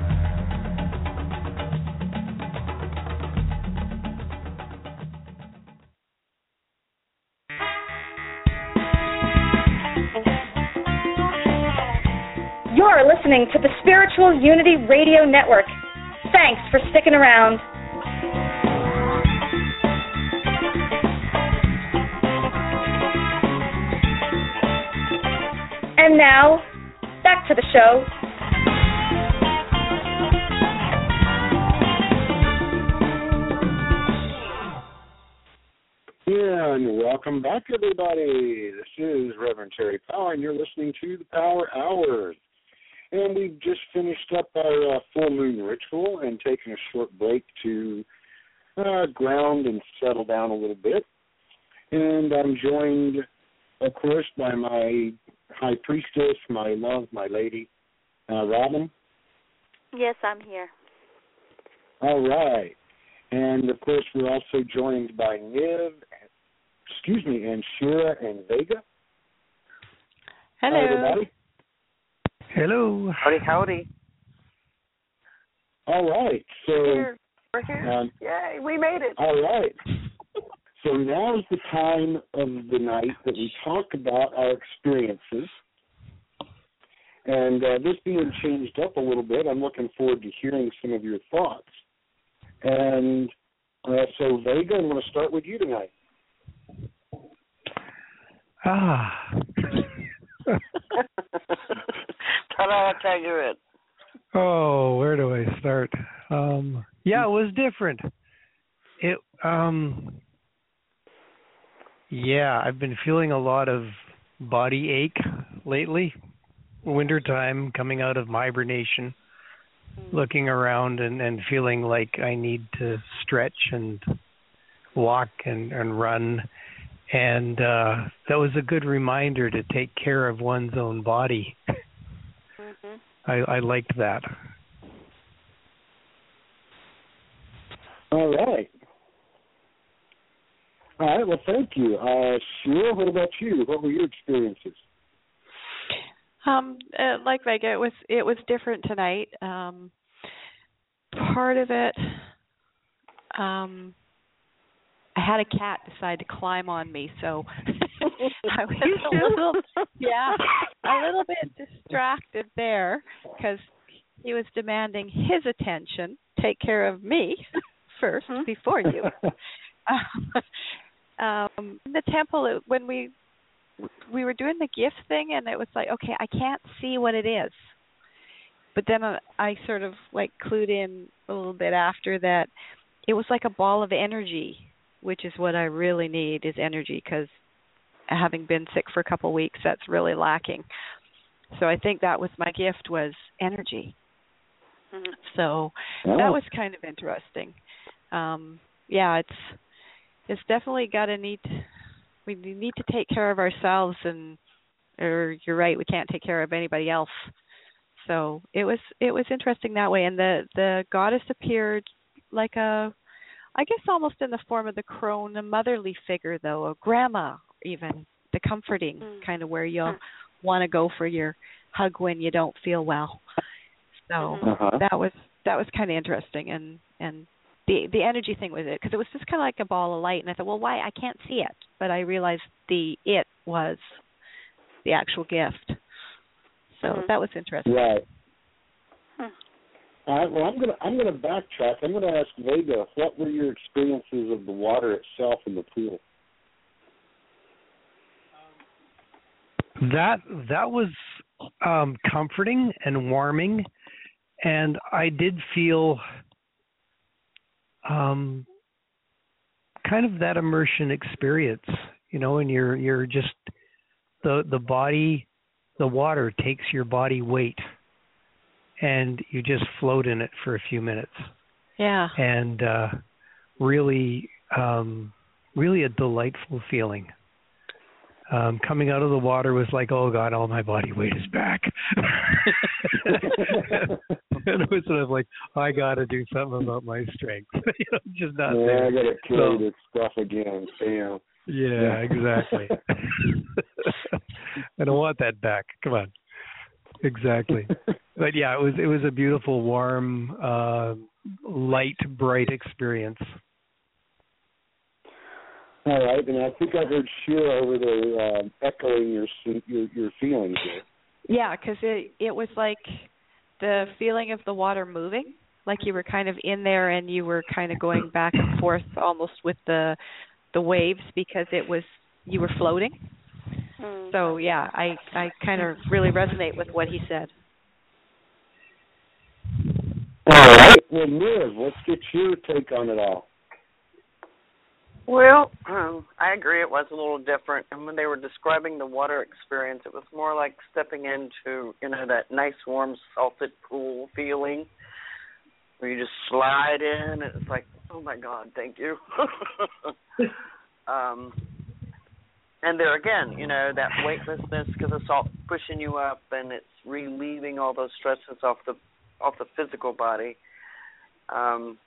You're listening to the Spiritual Unity Radio Network. Thanks for sticking around. And now, back to the show. And welcome back, everybody. This is Reverend Terry Power, and you're listening to the Power Hours. And we've just finished up our uh, full moon ritual and taken a short break to uh, ground and settle down a little bit. And I'm joined, of course, by my high priestess, my love, my lady, uh, Robin. Yes, I'm here. All right. And, of course, we're also joined by Niv, excuse me, and Shira and Vega. Hello. Hi, everybody. Hello. Howdy, howdy. All right. So, We're here. We're here. Um, Yay, we made it. all right. So now is the time of the night that we talk about our experiences. And uh, this being changed up a little bit, I'm looking forward to hearing some of your thoughts. And uh, so, Vega, I'm going to start with you tonight. Ah. Ta-da, Tiger. Oh, where do I start? Um, yeah, it was different. It, um, yeah, I've been feeling a lot of body ache lately. Wintertime, coming out of my hibernation, looking around and, and feeling like I need to stretch and walk and, and run. And uh, that was a good reminder to take care of one's own body. Mm-hmm. I, I liked that. All right. All right, well, thank you. Uh, Sheila, what about you? What were your experiences? Um, uh, like Vega, it was it was different tonight. Um, part of it, um, I had a cat decide to climb on me, so I was a little, yeah, a little bit distracted there because he was demanding his attention. Take care of me first mm-hmm. before you. um, in the temple, it, when we we were doing the gift thing, and it was like, okay, I can't see what it is. But then uh, I sort of like clued in a little bit after that it was like a ball of energy, which is what I really need is energy because having been sick for a couple of weeks, that's really lacking. So I think that was my gift was energy. Mm-hmm. So oh. that was kind of interesting. Um, yeah, it's it's definitely got to need. We need to take care of ourselves, and or you're right, we can't take care of anybody else. So it was it was interesting that way. And the the goddess appeared like a, I guess almost in the form of the crone, a motherly figure though, a grandma even, the comforting mm. kind of where you'll mm. want to go for your hug when you don't feel well. So uh-huh. that was that was kind of interesting, and and the the energy thing was it because it was just kind of like a ball of light, and I thought, well, why I can't see it, but I realized the it was the actual gift. So mm-hmm. that was interesting. Right. Hmm. All right. Well, I'm gonna I'm gonna backtrack. I'm gonna ask Vega, what were your experiences of the water itself in the pool? That that was um, comforting and warming, and I did feel um, kind of that immersion experience, you know, and you're you're just the the body, the water takes your body weight, and you just float in it for a few minutes. Yeah, and uh, really, um, really a delightful feeling. Um, coming out of the water was like, oh God, all my body weight is back. And it was sort of like, I got to do something about my strength. You know, just not yeah, there. I got to carry so, this stuff again. Damn. Yeah, yeah. Exactly. I don't want that back. Come on. Exactly. But yeah, it was it was a beautiful, warm, uh, light, bright experience. All right, and I think I heard Sheila over there um, echoing your, your your feelings there. Yeah, because it it was like the feeling of the water moving, like you were kind of in there and you were kind of going back and forth almost with the the waves because it was you were floating. Mm. So yeah, I I kind of really resonate with what he said. All right, well, Liv, let's get your take on it all. Well, um, I agree it was a little different. And when they were describing the water experience, it was more like stepping into, you know, that nice, warm, salted pool feeling where you just slide in and it's like, oh, my God, thank you. um, and there again, you know, that weightlessness because the salt's pushing you up and it's relieving all those stresses off the off the physical body. Um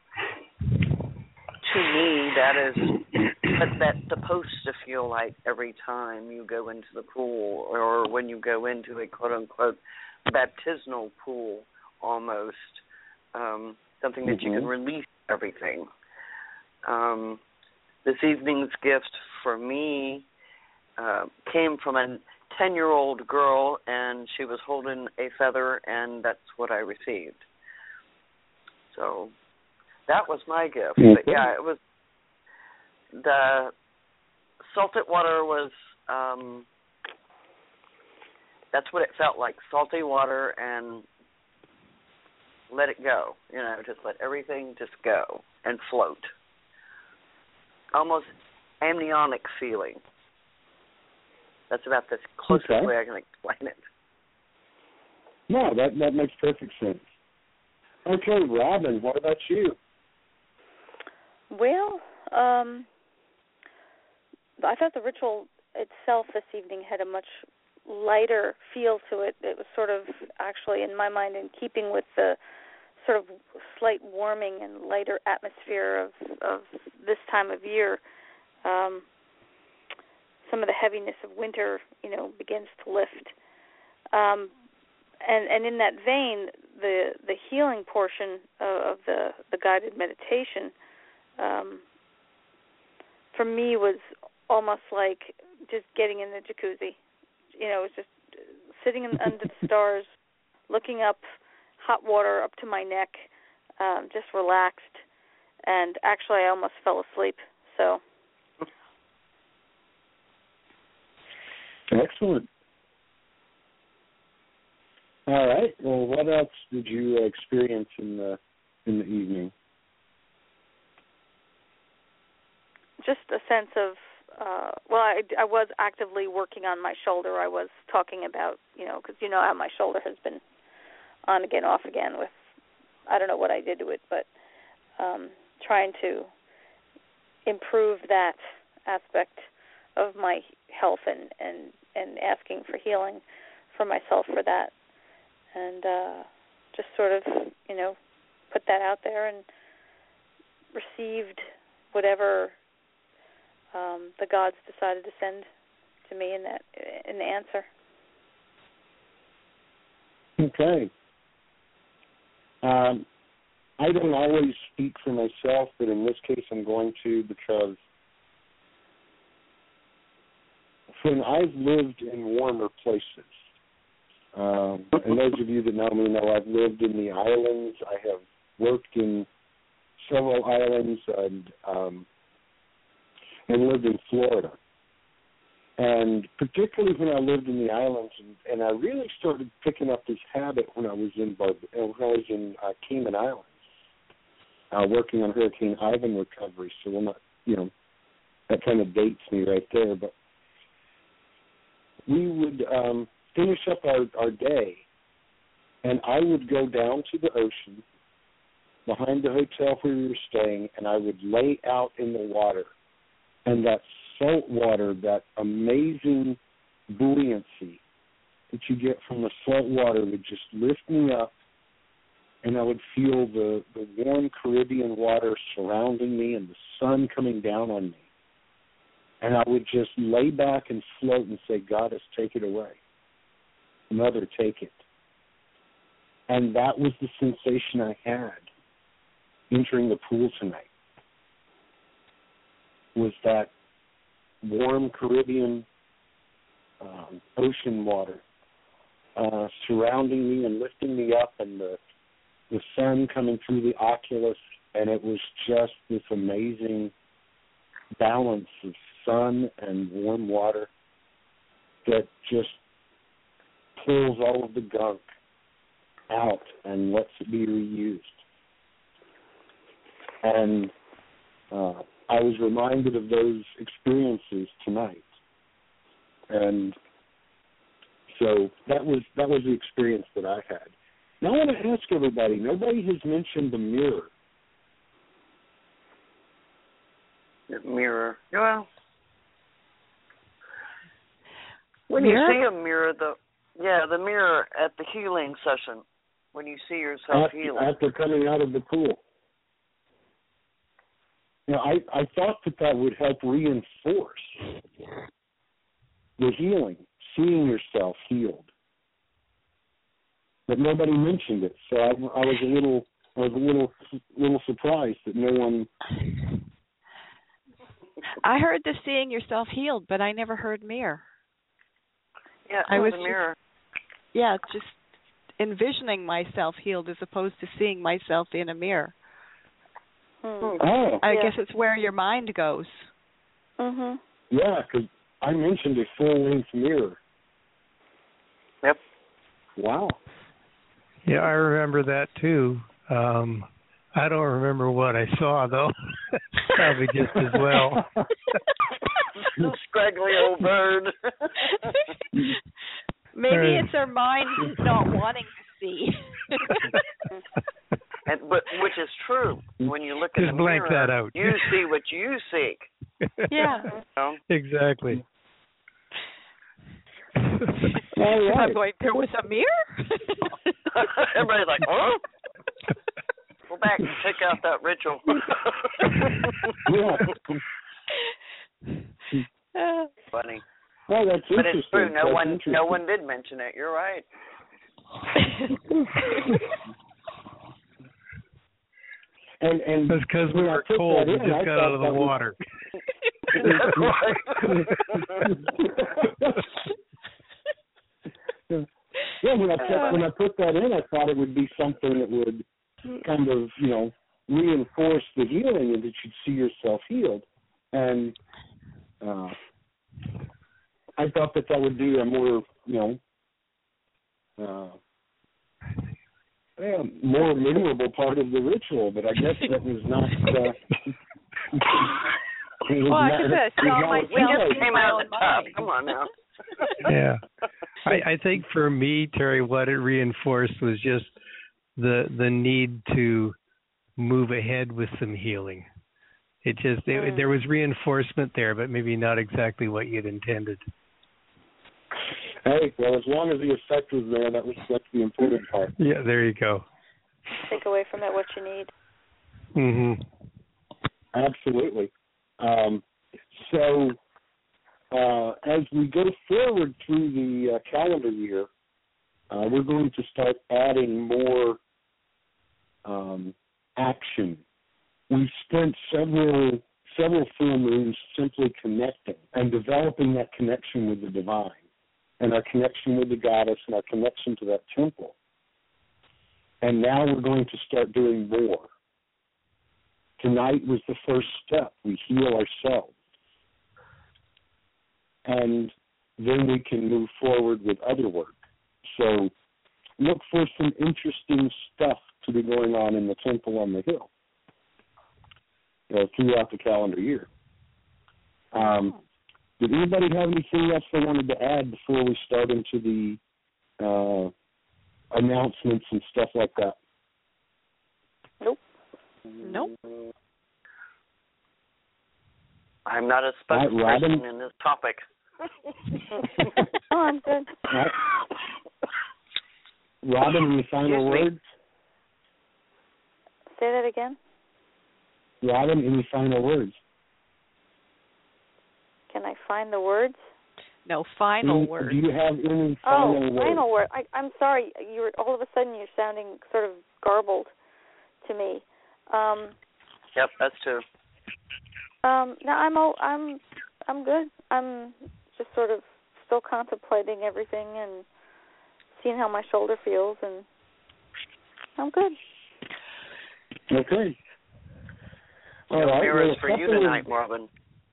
To me, that is what that's supposed to feel like every time you go into the pool or when you go into a quote-unquote baptismal pool almost, um, something that mm-hmm. you can release everything. Um, this evening's gift for me uh, came from a ten-year-old girl, and she was holding a feather, and that's what I received. So that was my gift. Mm-hmm. But yeah, it was the salted water was um, that's what it felt like. Salty water and let it go. You know, just let everything just go and float. Almost amniotic feeling. That's about the closest okay. way I can explain it. No, that that makes perfect sense. Okay, Robin, what about you? Well, um, I thought the ritual itself this evening had a much lighter feel to it. It was sort of actually, in my mind, in keeping with the sort of slight warming and lighter atmosphere of, of this time of year, um, some of the heaviness of winter, you know, begins to lift. Um, and, and in that vein, the the healing portion of, of the, the guided meditation, um, for me, was almost like just getting in the jacuzzi. You know, it was just sitting in, under the stars, looking up, hot water up to my neck, um, just relaxed. And actually, I almost fell asleep. So. Excellent. All right. Well, what else did you experience in the in the evening? Just a sense of, uh, well, I, I was actively working on my shoulder. I was talking about, you know, because you know how my shoulder has been on again, off again with, I don't know what I did to it, but um, trying to improve that aspect of my health and, and, and asking for healing for myself for that. And uh, just sort of, you know, put that out there and received whatever um, the gods decided to send to me in that in the answer. Okay. Um, I don't always speak for myself, but in this case I'm going to, because when I've lived in warmer places, um, and those of you that know me know I've lived in the islands, I have worked in several islands, and um, and lived in Florida. And particularly when I lived in the islands, and, and I really started picking up this habit when I was in Bar- when I was in uh, Cayman Islands, uh, working on Hurricane Ivan recovery. So we're not, you know, that kind of dates me right there. But we would um, finish up our, our day, and I would go down to the ocean behind the hotel where we were staying, and I would lay out in the water. And that salt water, that amazing buoyancy that you get from the salt water would just lift me up, and I would feel the, the warm Caribbean water surrounding me and the sun coming down on me. And I would just lay back and float and say, Goddess, take it away. Mother, take it. And that was the sensation I had entering the pool tonight, was that warm Caribbean um, ocean water uh, surrounding me and lifting me up, and the the sun coming through the oculus, and it was just this amazing balance of sun and warm water that just pulls all of the gunk out and lets it be reused. And uh, I was reminded of those experiences tonight, and so that was that was the experience that I had. Now I want to ask everybody, nobody has mentioned the mirror. The mirror. Well, when mirror? you see a mirror, the yeah, the mirror at the healing session, when you see yourself after, healing. After coming out of the pool. You know, I, I thought that that would help reinforce the healing, seeing yourself healed. But nobody mentioned it, so I, I was a little, I was a little, little surprised that no one. I heard the seeing yourself healed, but I never heard mirror. Yeah, I was the mirror. Just, yeah, just envisioning myself healed as opposed to seeing myself in a mirror. Hmm. Oh. I yeah. guess it's where your mind goes. Mhm. Yeah, because I mentioned a full-length mirror. Yep. Wow. Yeah, I remember that too. Um, I don't remember what I saw though. Probably just as well. Scraggly old bird. Maybe it's our mind not wanting to see. And, but which is true. When you look Just at the blank mirror, that out. you see what you seek. Yeah. You know? Exactly. All right. I'm going, there was a mirror? Everybody's like, huh? Go back and check out that ritual. Yeah. Funny. Oh, that's but interesting. It's true. No that's one, no one did mention it. You're right. and and it's because we were cold. We just in, got out of the water. Yeah, when I put, when I put that in, I thought it would be something that would kind of, you know, reinforce the healing and that you'd see yourself healed. And uh, I thought that that would be a more, you know, uh, yeah, more memorable part of the ritual, but I guess that was not. Uh, well, I can say I saw myself came out of the top. Come on now. Yeah, I, I think for me, Terry, what it reinforced was just the the need to move ahead with some healing. It just it, mm. there was reinforcement there, but maybe not exactly what you'd intended. Hey, well, as long as the effect was there, that was that's the important part. Yeah, there you go. Take away from it what you need. Mhm. Absolutely. Um, so. Uh, as we go forward through the uh, calendar year, uh, we're going to start adding more um, action. We've spent several several full moons simply connecting and developing that connection with the divine and our connection with the goddess and our connection to that temple. And now we're going to start doing more. Tonight was the first step. We heal ourselves. And then we can move forward with other work. So look for some interesting stuff to be going on in the temple on the hill uh, throughout the calendar year. Um, did anybody have anything else they wanted to add before we start into the uh, announcements and stuff like that? Nope. Nope. I'm not a spokesperson right, in this topic. Oh, I'm good. Right. Robin, any final words? Say that again. Robin, any final words? Can I find the words? No, final do, words. Do you have any final oh, words? Oh, final word. I, I'm sorry. You were all of a sudden you're sounding sort of garbled to me. Um, yep, that's true. Um, no, I'm I'm I'm good. I'm just sort of still contemplating everything and seeing how my shoulder feels, and I'm good. Okay. All no right. mirrors well, for you tonight, of... Marvin.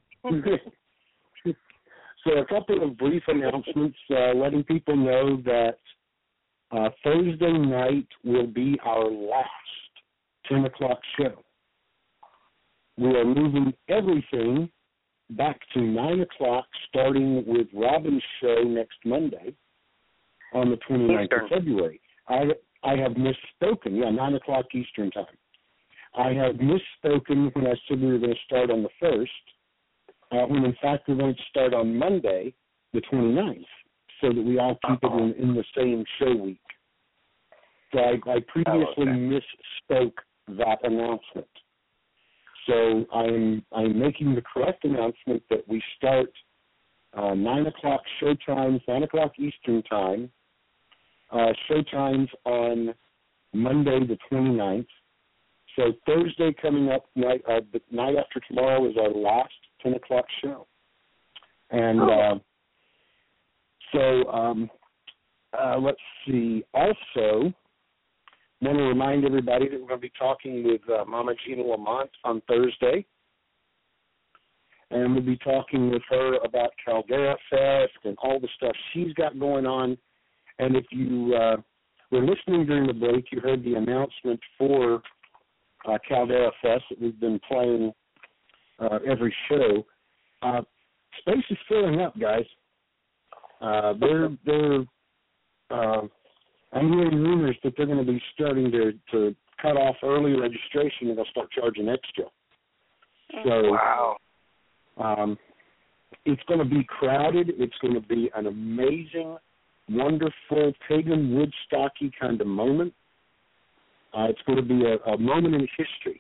So a couple of brief announcements, uh, letting people know that uh, Thursday night will be our last ten o'clock show. We are moving everything back to nine o'clock, starting with Robin's show next Monday on the twenty-ninth Eastern. of February. I I have misspoken. Yeah, nine o'clock Eastern time. I have misspoken when I said we were going to start on the first, uh, when in fact we're going to start on Monday, the twenty-ninth, so that we all keep Uh-oh. it in, in the same show week. So I, I previously oh, okay. misspoke that announcement. So I'm I'm making the correct announcement that we start uh, nine o'clock show times, nine o'clock Eastern time, uh, show times on Monday the twenty-ninth. So Thursday coming up, night uh, the night after tomorrow is our last ten o'clock show, and oh. uh, so um, uh, let's see. Also, want to remind everybody that we're going to be talking with uh, Mama Gina Lamont on Thursday. And we'll be talking with her about Caldera Fest and all the stuff she's got going on. And if you uh, were listening during the break, you heard the announcement for uh, Caldera Fest that we've been playing uh, every show. Uh, space is filling up, guys. Uh, they're, they're, uh, I'm hearing rumors that they're going to be starting to, to cut off early registration and they'll start charging extra. So, wow. Um, it's going to be crowded. It's going to be an amazing, wonderful, pagan, Woodstocky kind of moment. Uh, it's going to be a, a moment in history,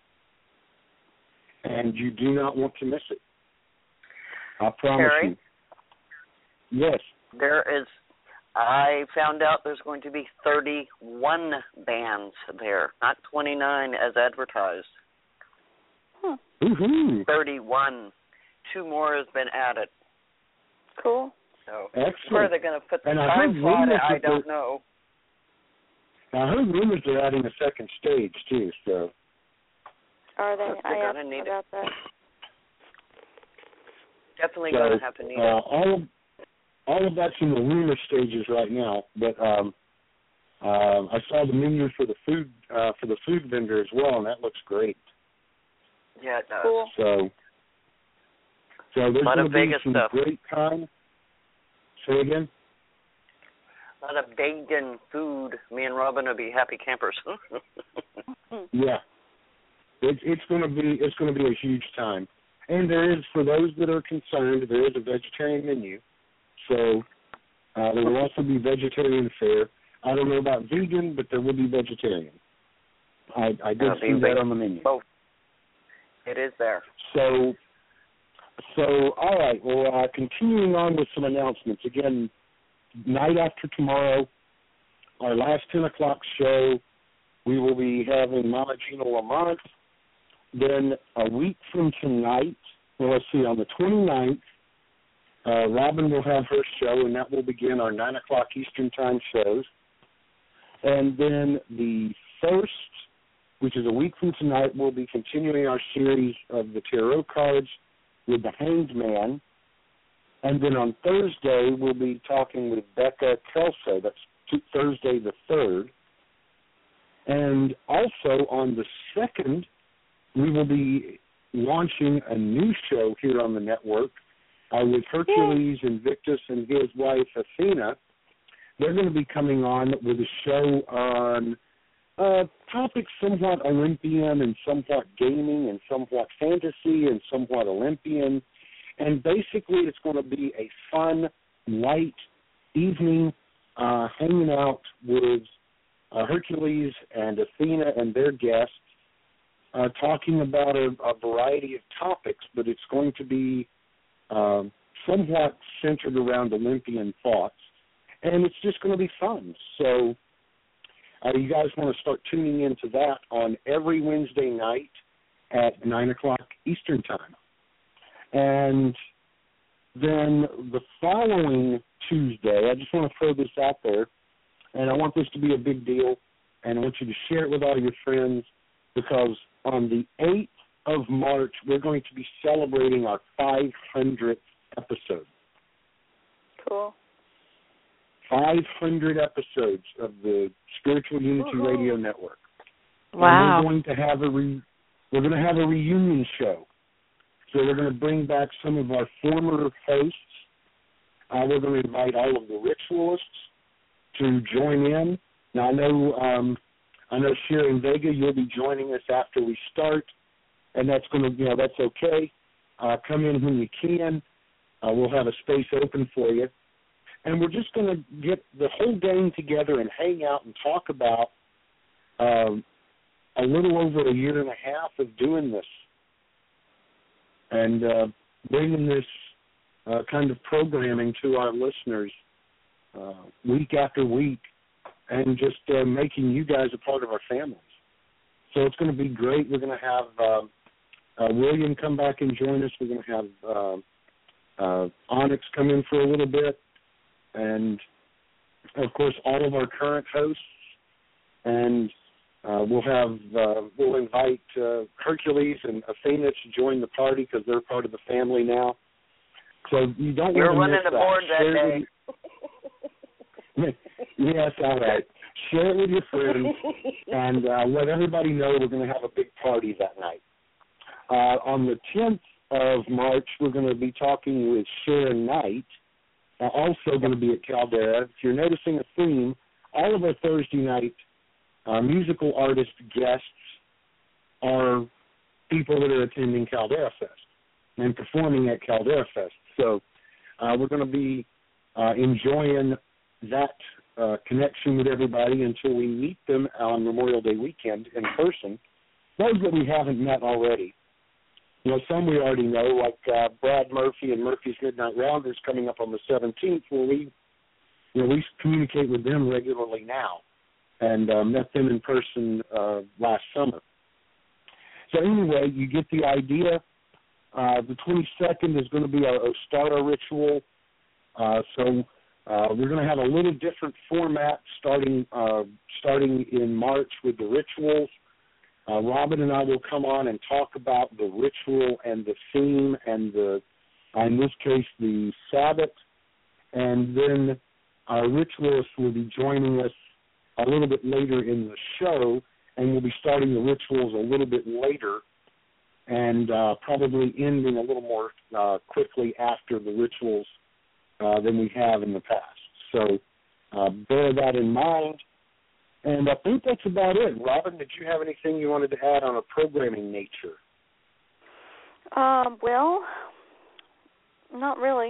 and you do not want to miss it. I promise Terry, you. Yes. There is, I found out there's going to be thirty-one bands there, not twenty-nine as advertised. Hmm. Mm-hmm. thirty-one. Two more has been added. Cool. So excellent. Where they're going to put the and time slot, I don't that know. I heard rumors they're adding a second stage, too, so. Are they? They're I gonna asked need about it. that. Definitely so, going to have to need uh, it. all of, all of that's in the rumor stages right now, but um, uh, I saw the menu for the food uh, for the food vendor as well, and that looks great. Yeah, it does. Cool. So, so there's A lot going of to be Vegas some stuff. great time. Say again? A lot of vegan food. Me and Robin will be happy campers. Yeah, it's it's going to be it's going to be a huge time, and there is, for those that are concerned, there is a vegetarian menu, so uh, there will also be vegetarian fare. I don't know about vegan, but there will be vegetarian. I, I did It'll see be that on the menu. Both. It is there. So, so all right. Well, uh, continuing on with some announcements. Again, night after tomorrow, our last ten o'clock show, we will be having Mama Gina Lamont. Then a week from tonight, well, let's see, on the twenty-ninth, uh, Robin will have her show, and that will begin our nine o'clock Eastern Time shows. And then the first, which is a week from tonight, we'll be continuing our series of the tarot cards with the Hanged Man. And then on Thursday, we'll be talking with Becca Kelso. That's t- Thursday the third. And also on the second, we will be launching a new show here on the network uh, with Hercules Invictus and his wife, Athena. They're going to be coming on with a show on uh, topics somewhat Olympian and somewhat gaming and somewhat fantasy and somewhat Olympian. And basically it's going to be a fun, light evening uh, hanging out with uh, Hercules and Athena and their guests, uh, talking about a, a variety of topics, but it's going to be um, somewhat centered around Olympian thoughts. And it's just going to be fun. So uh, you guys want to start tuning into that on every Wednesday night at nine o'clock Eastern Time. And then the following Tuesday, I just want to throw this out there, and I want this to be a big deal, and I want you to share it with all your friends, because on the eighth of March, we're going to be celebrating our five hundredth episode. Cool. five hundred episodes of the Spiritual Unity Woo-hoo. Radio Network. Wow. And we're going to have a re- we're going to have a reunion show. So we're going to bring back some of our former hosts. Uh, we're going to invite all of the ritualists to join in. Now I know um, I know Sharon Vega, you'll be joining us after we start, and that's going to you know that's okay. Uh, come in when you can. Uh, we'll have a space open for you. And we're just going to get the whole gang together and hang out and talk about um, a little over a year and a half of doing this and uh, bringing this uh, kind of programming to our listeners uh, week after week, and just uh, making you guys a part of our families. So it's going to be great. We're going to have uh, uh, William come back and join us. We're going to have uh, uh, Onyx come in for a little bit. And, of course, all of our current hosts, and uh, we'll have uh, we'll invite uh, Hercules and Athena to join the party because they're part of the family now. So you don't You're want to running miss the board that Share day. With, yes, all right. Share it with your friends and uh, let everybody know we're going to have a big party that night. Uh, on the tenth of March, we're going to be talking with Sharon Knight. Uh, also going to be at Caldera. If you're noticing a theme, all of our Thursday night uh, musical artist guests are people that are attending Caldera Fest and performing at Caldera Fest. So uh, we're going to be uh, enjoying that uh, connection with everybody until we meet them on Memorial Day weekend in person. Those that we haven't met already. You know, some we already know, like uh, Brad Murphy and Murphy's Midnight Rounders coming up on the seventeenth, where we, you know, we communicate with them regularly now, and uh, met them in person uh, last summer. So anyway, you get the idea. Uh, the twenty-second is going to be our Ostara ritual. Uh, so uh, we're going to have a little different format starting uh, starting in March with the rituals. Uh, Robin and I will come on and talk about the ritual and the theme and the, uh, in this case, the Sabbath. And then our ritualist will be joining us a little bit later in the show, and we'll be starting the rituals a little bit later and uh, probably ending a little more uh, quickly after the rituals uh, than we have in the past. So uh, bear that in mind. And I think that's about it. Robin, did you have anything you wanted to add on a programming nature? Um, well, not really.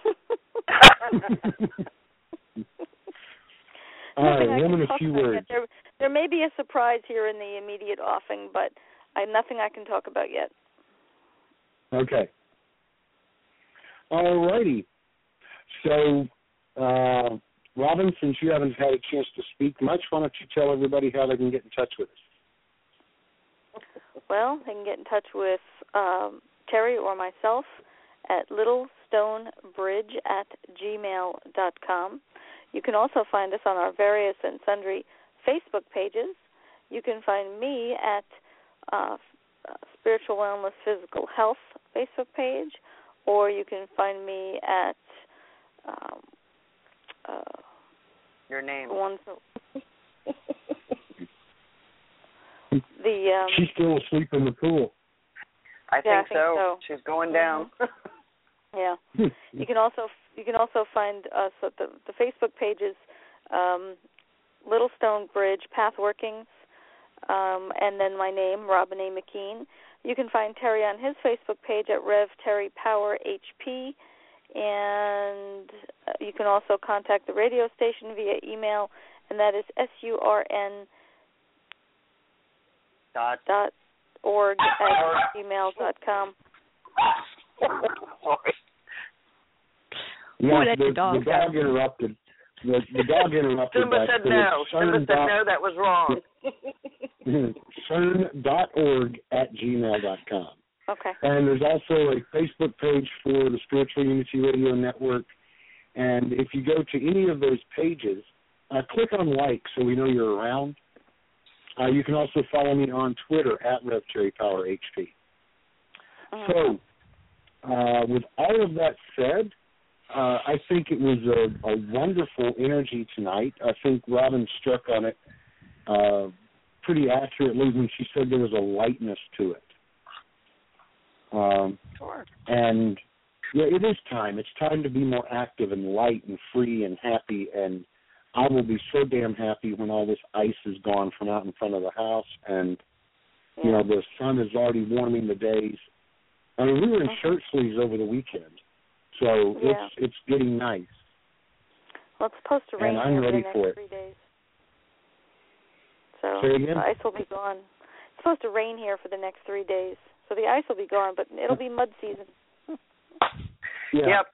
All right, woman, a few words. There, there may be a surprise here in the immediate offing, but I have nothing I can talk about yet. Okay. All righty. So, uh, Robin, since you haven't had a chance to speak much, why don't you tell everybody how they can get in touch with us? Well, they can get in touch with um, Terry or myself at littlestonebridge at gmail dot com. You can also find us on our various and sundry Facebook pages. You can find me at uh, Spiritual Wellness Physical Health Facebook page, or you can find me at um, uh, your name. One, the um, she's still asleep in the pool. I think, yeah, I think so. so. She's going down. Yeah. You can also you can also find us at the, the Facebook pages, um, Little Stone Bridge Path Workings, um, and then my name, Robin A. McKean. You can find Terry on his Facebook page at Rev Terry Power H P, and you can also contact the radio station via email, and that is S U R N dot dot org at gmail dot com. Yeah, Ooh, that's the, your dog. the dog interrupted. The, the dog interrupted. Simba that, said so no. Simba said dot, no, that was wrong. cern dot org at gmail dot com. Okay. And there's also a Facebook page for the Spiritual Unity Radio Network. And if you go to any of those pages, uh, click on like so we know you're around. Uh, you can also follow me on Twitter at Rev Terry Power H P. Mm-hmm. So, uh, with all of that said, uh, I think it was a, a wonderful energy tonight. I think Robin struck on it uh, pretty accurately when she said there was a lightness to it. Um, Sure. And, yeah, it is time. It's time to be more active and light and free and happy, and I will be so damn happy when all this ice is gone from out in front of the house and, Yeah. you know, the sun is already warming the days. I mean, we were in shirt sleeves over the weekend, so Yeah. it's it's getting nice. Well, it's supposed to rain And I'm here ready for the for next it. three days. So Say again? the ice will be gone. It's supposed to rain here for the next three days. So the ice will be gone, but it'll be mud season. Yeah. Yep.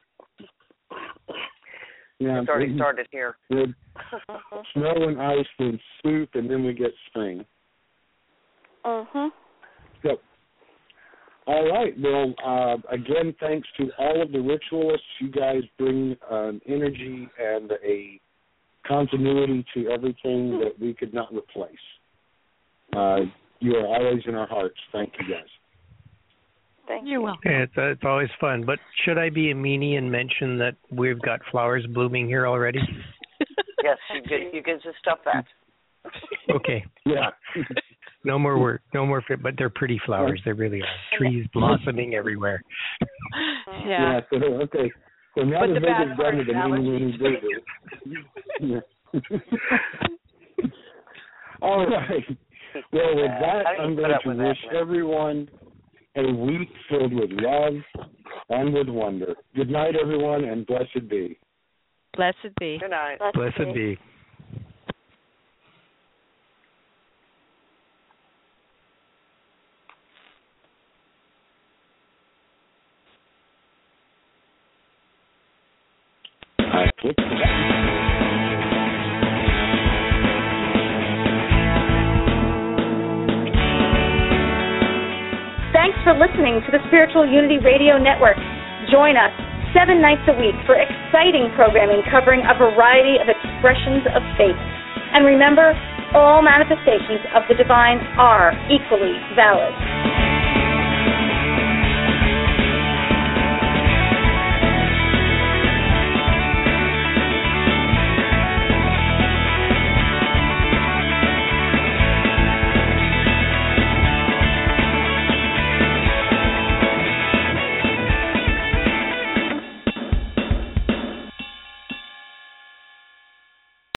Yeah, It's already we- started here. we're Mhm. snow and ice, then soup, and then we get spring. Mhm. So, all right. Well, uh, again, thanks to all of the ritualists. You guys bring an energy and a continuity to everything that we could not replace. Uh, you are always in our hearts. Thank you, guys. Thank You're you. welcome. Yeah, it's, uh, it's always fun. But should I be a meanie and mention that we've got flowers blooming here already? Yes, you get you get to stuff that. Okay. Yeah. No more work. No more fit, but they're pretty flowers. They really are. Trees blossoming everywhere. Mm-hmm. Yeah. Yeah, so, okay. So now But that the bad Vegas part done is with the allergies. meaning yeah. All right. Well, with that, How do you I'm put going up to with wish that, man? everyone a week filled with love and with wonder. Good night, everyone, and blessed be. Blessed be. Good night. Blessed Blessed be. Click the button. Thanks for listening to the Spiritual Unity Radio Network. Join us seven nights a week for exciting programming covering a variety of expressions of faith. And remember, all manifestations of the divine are equally valid.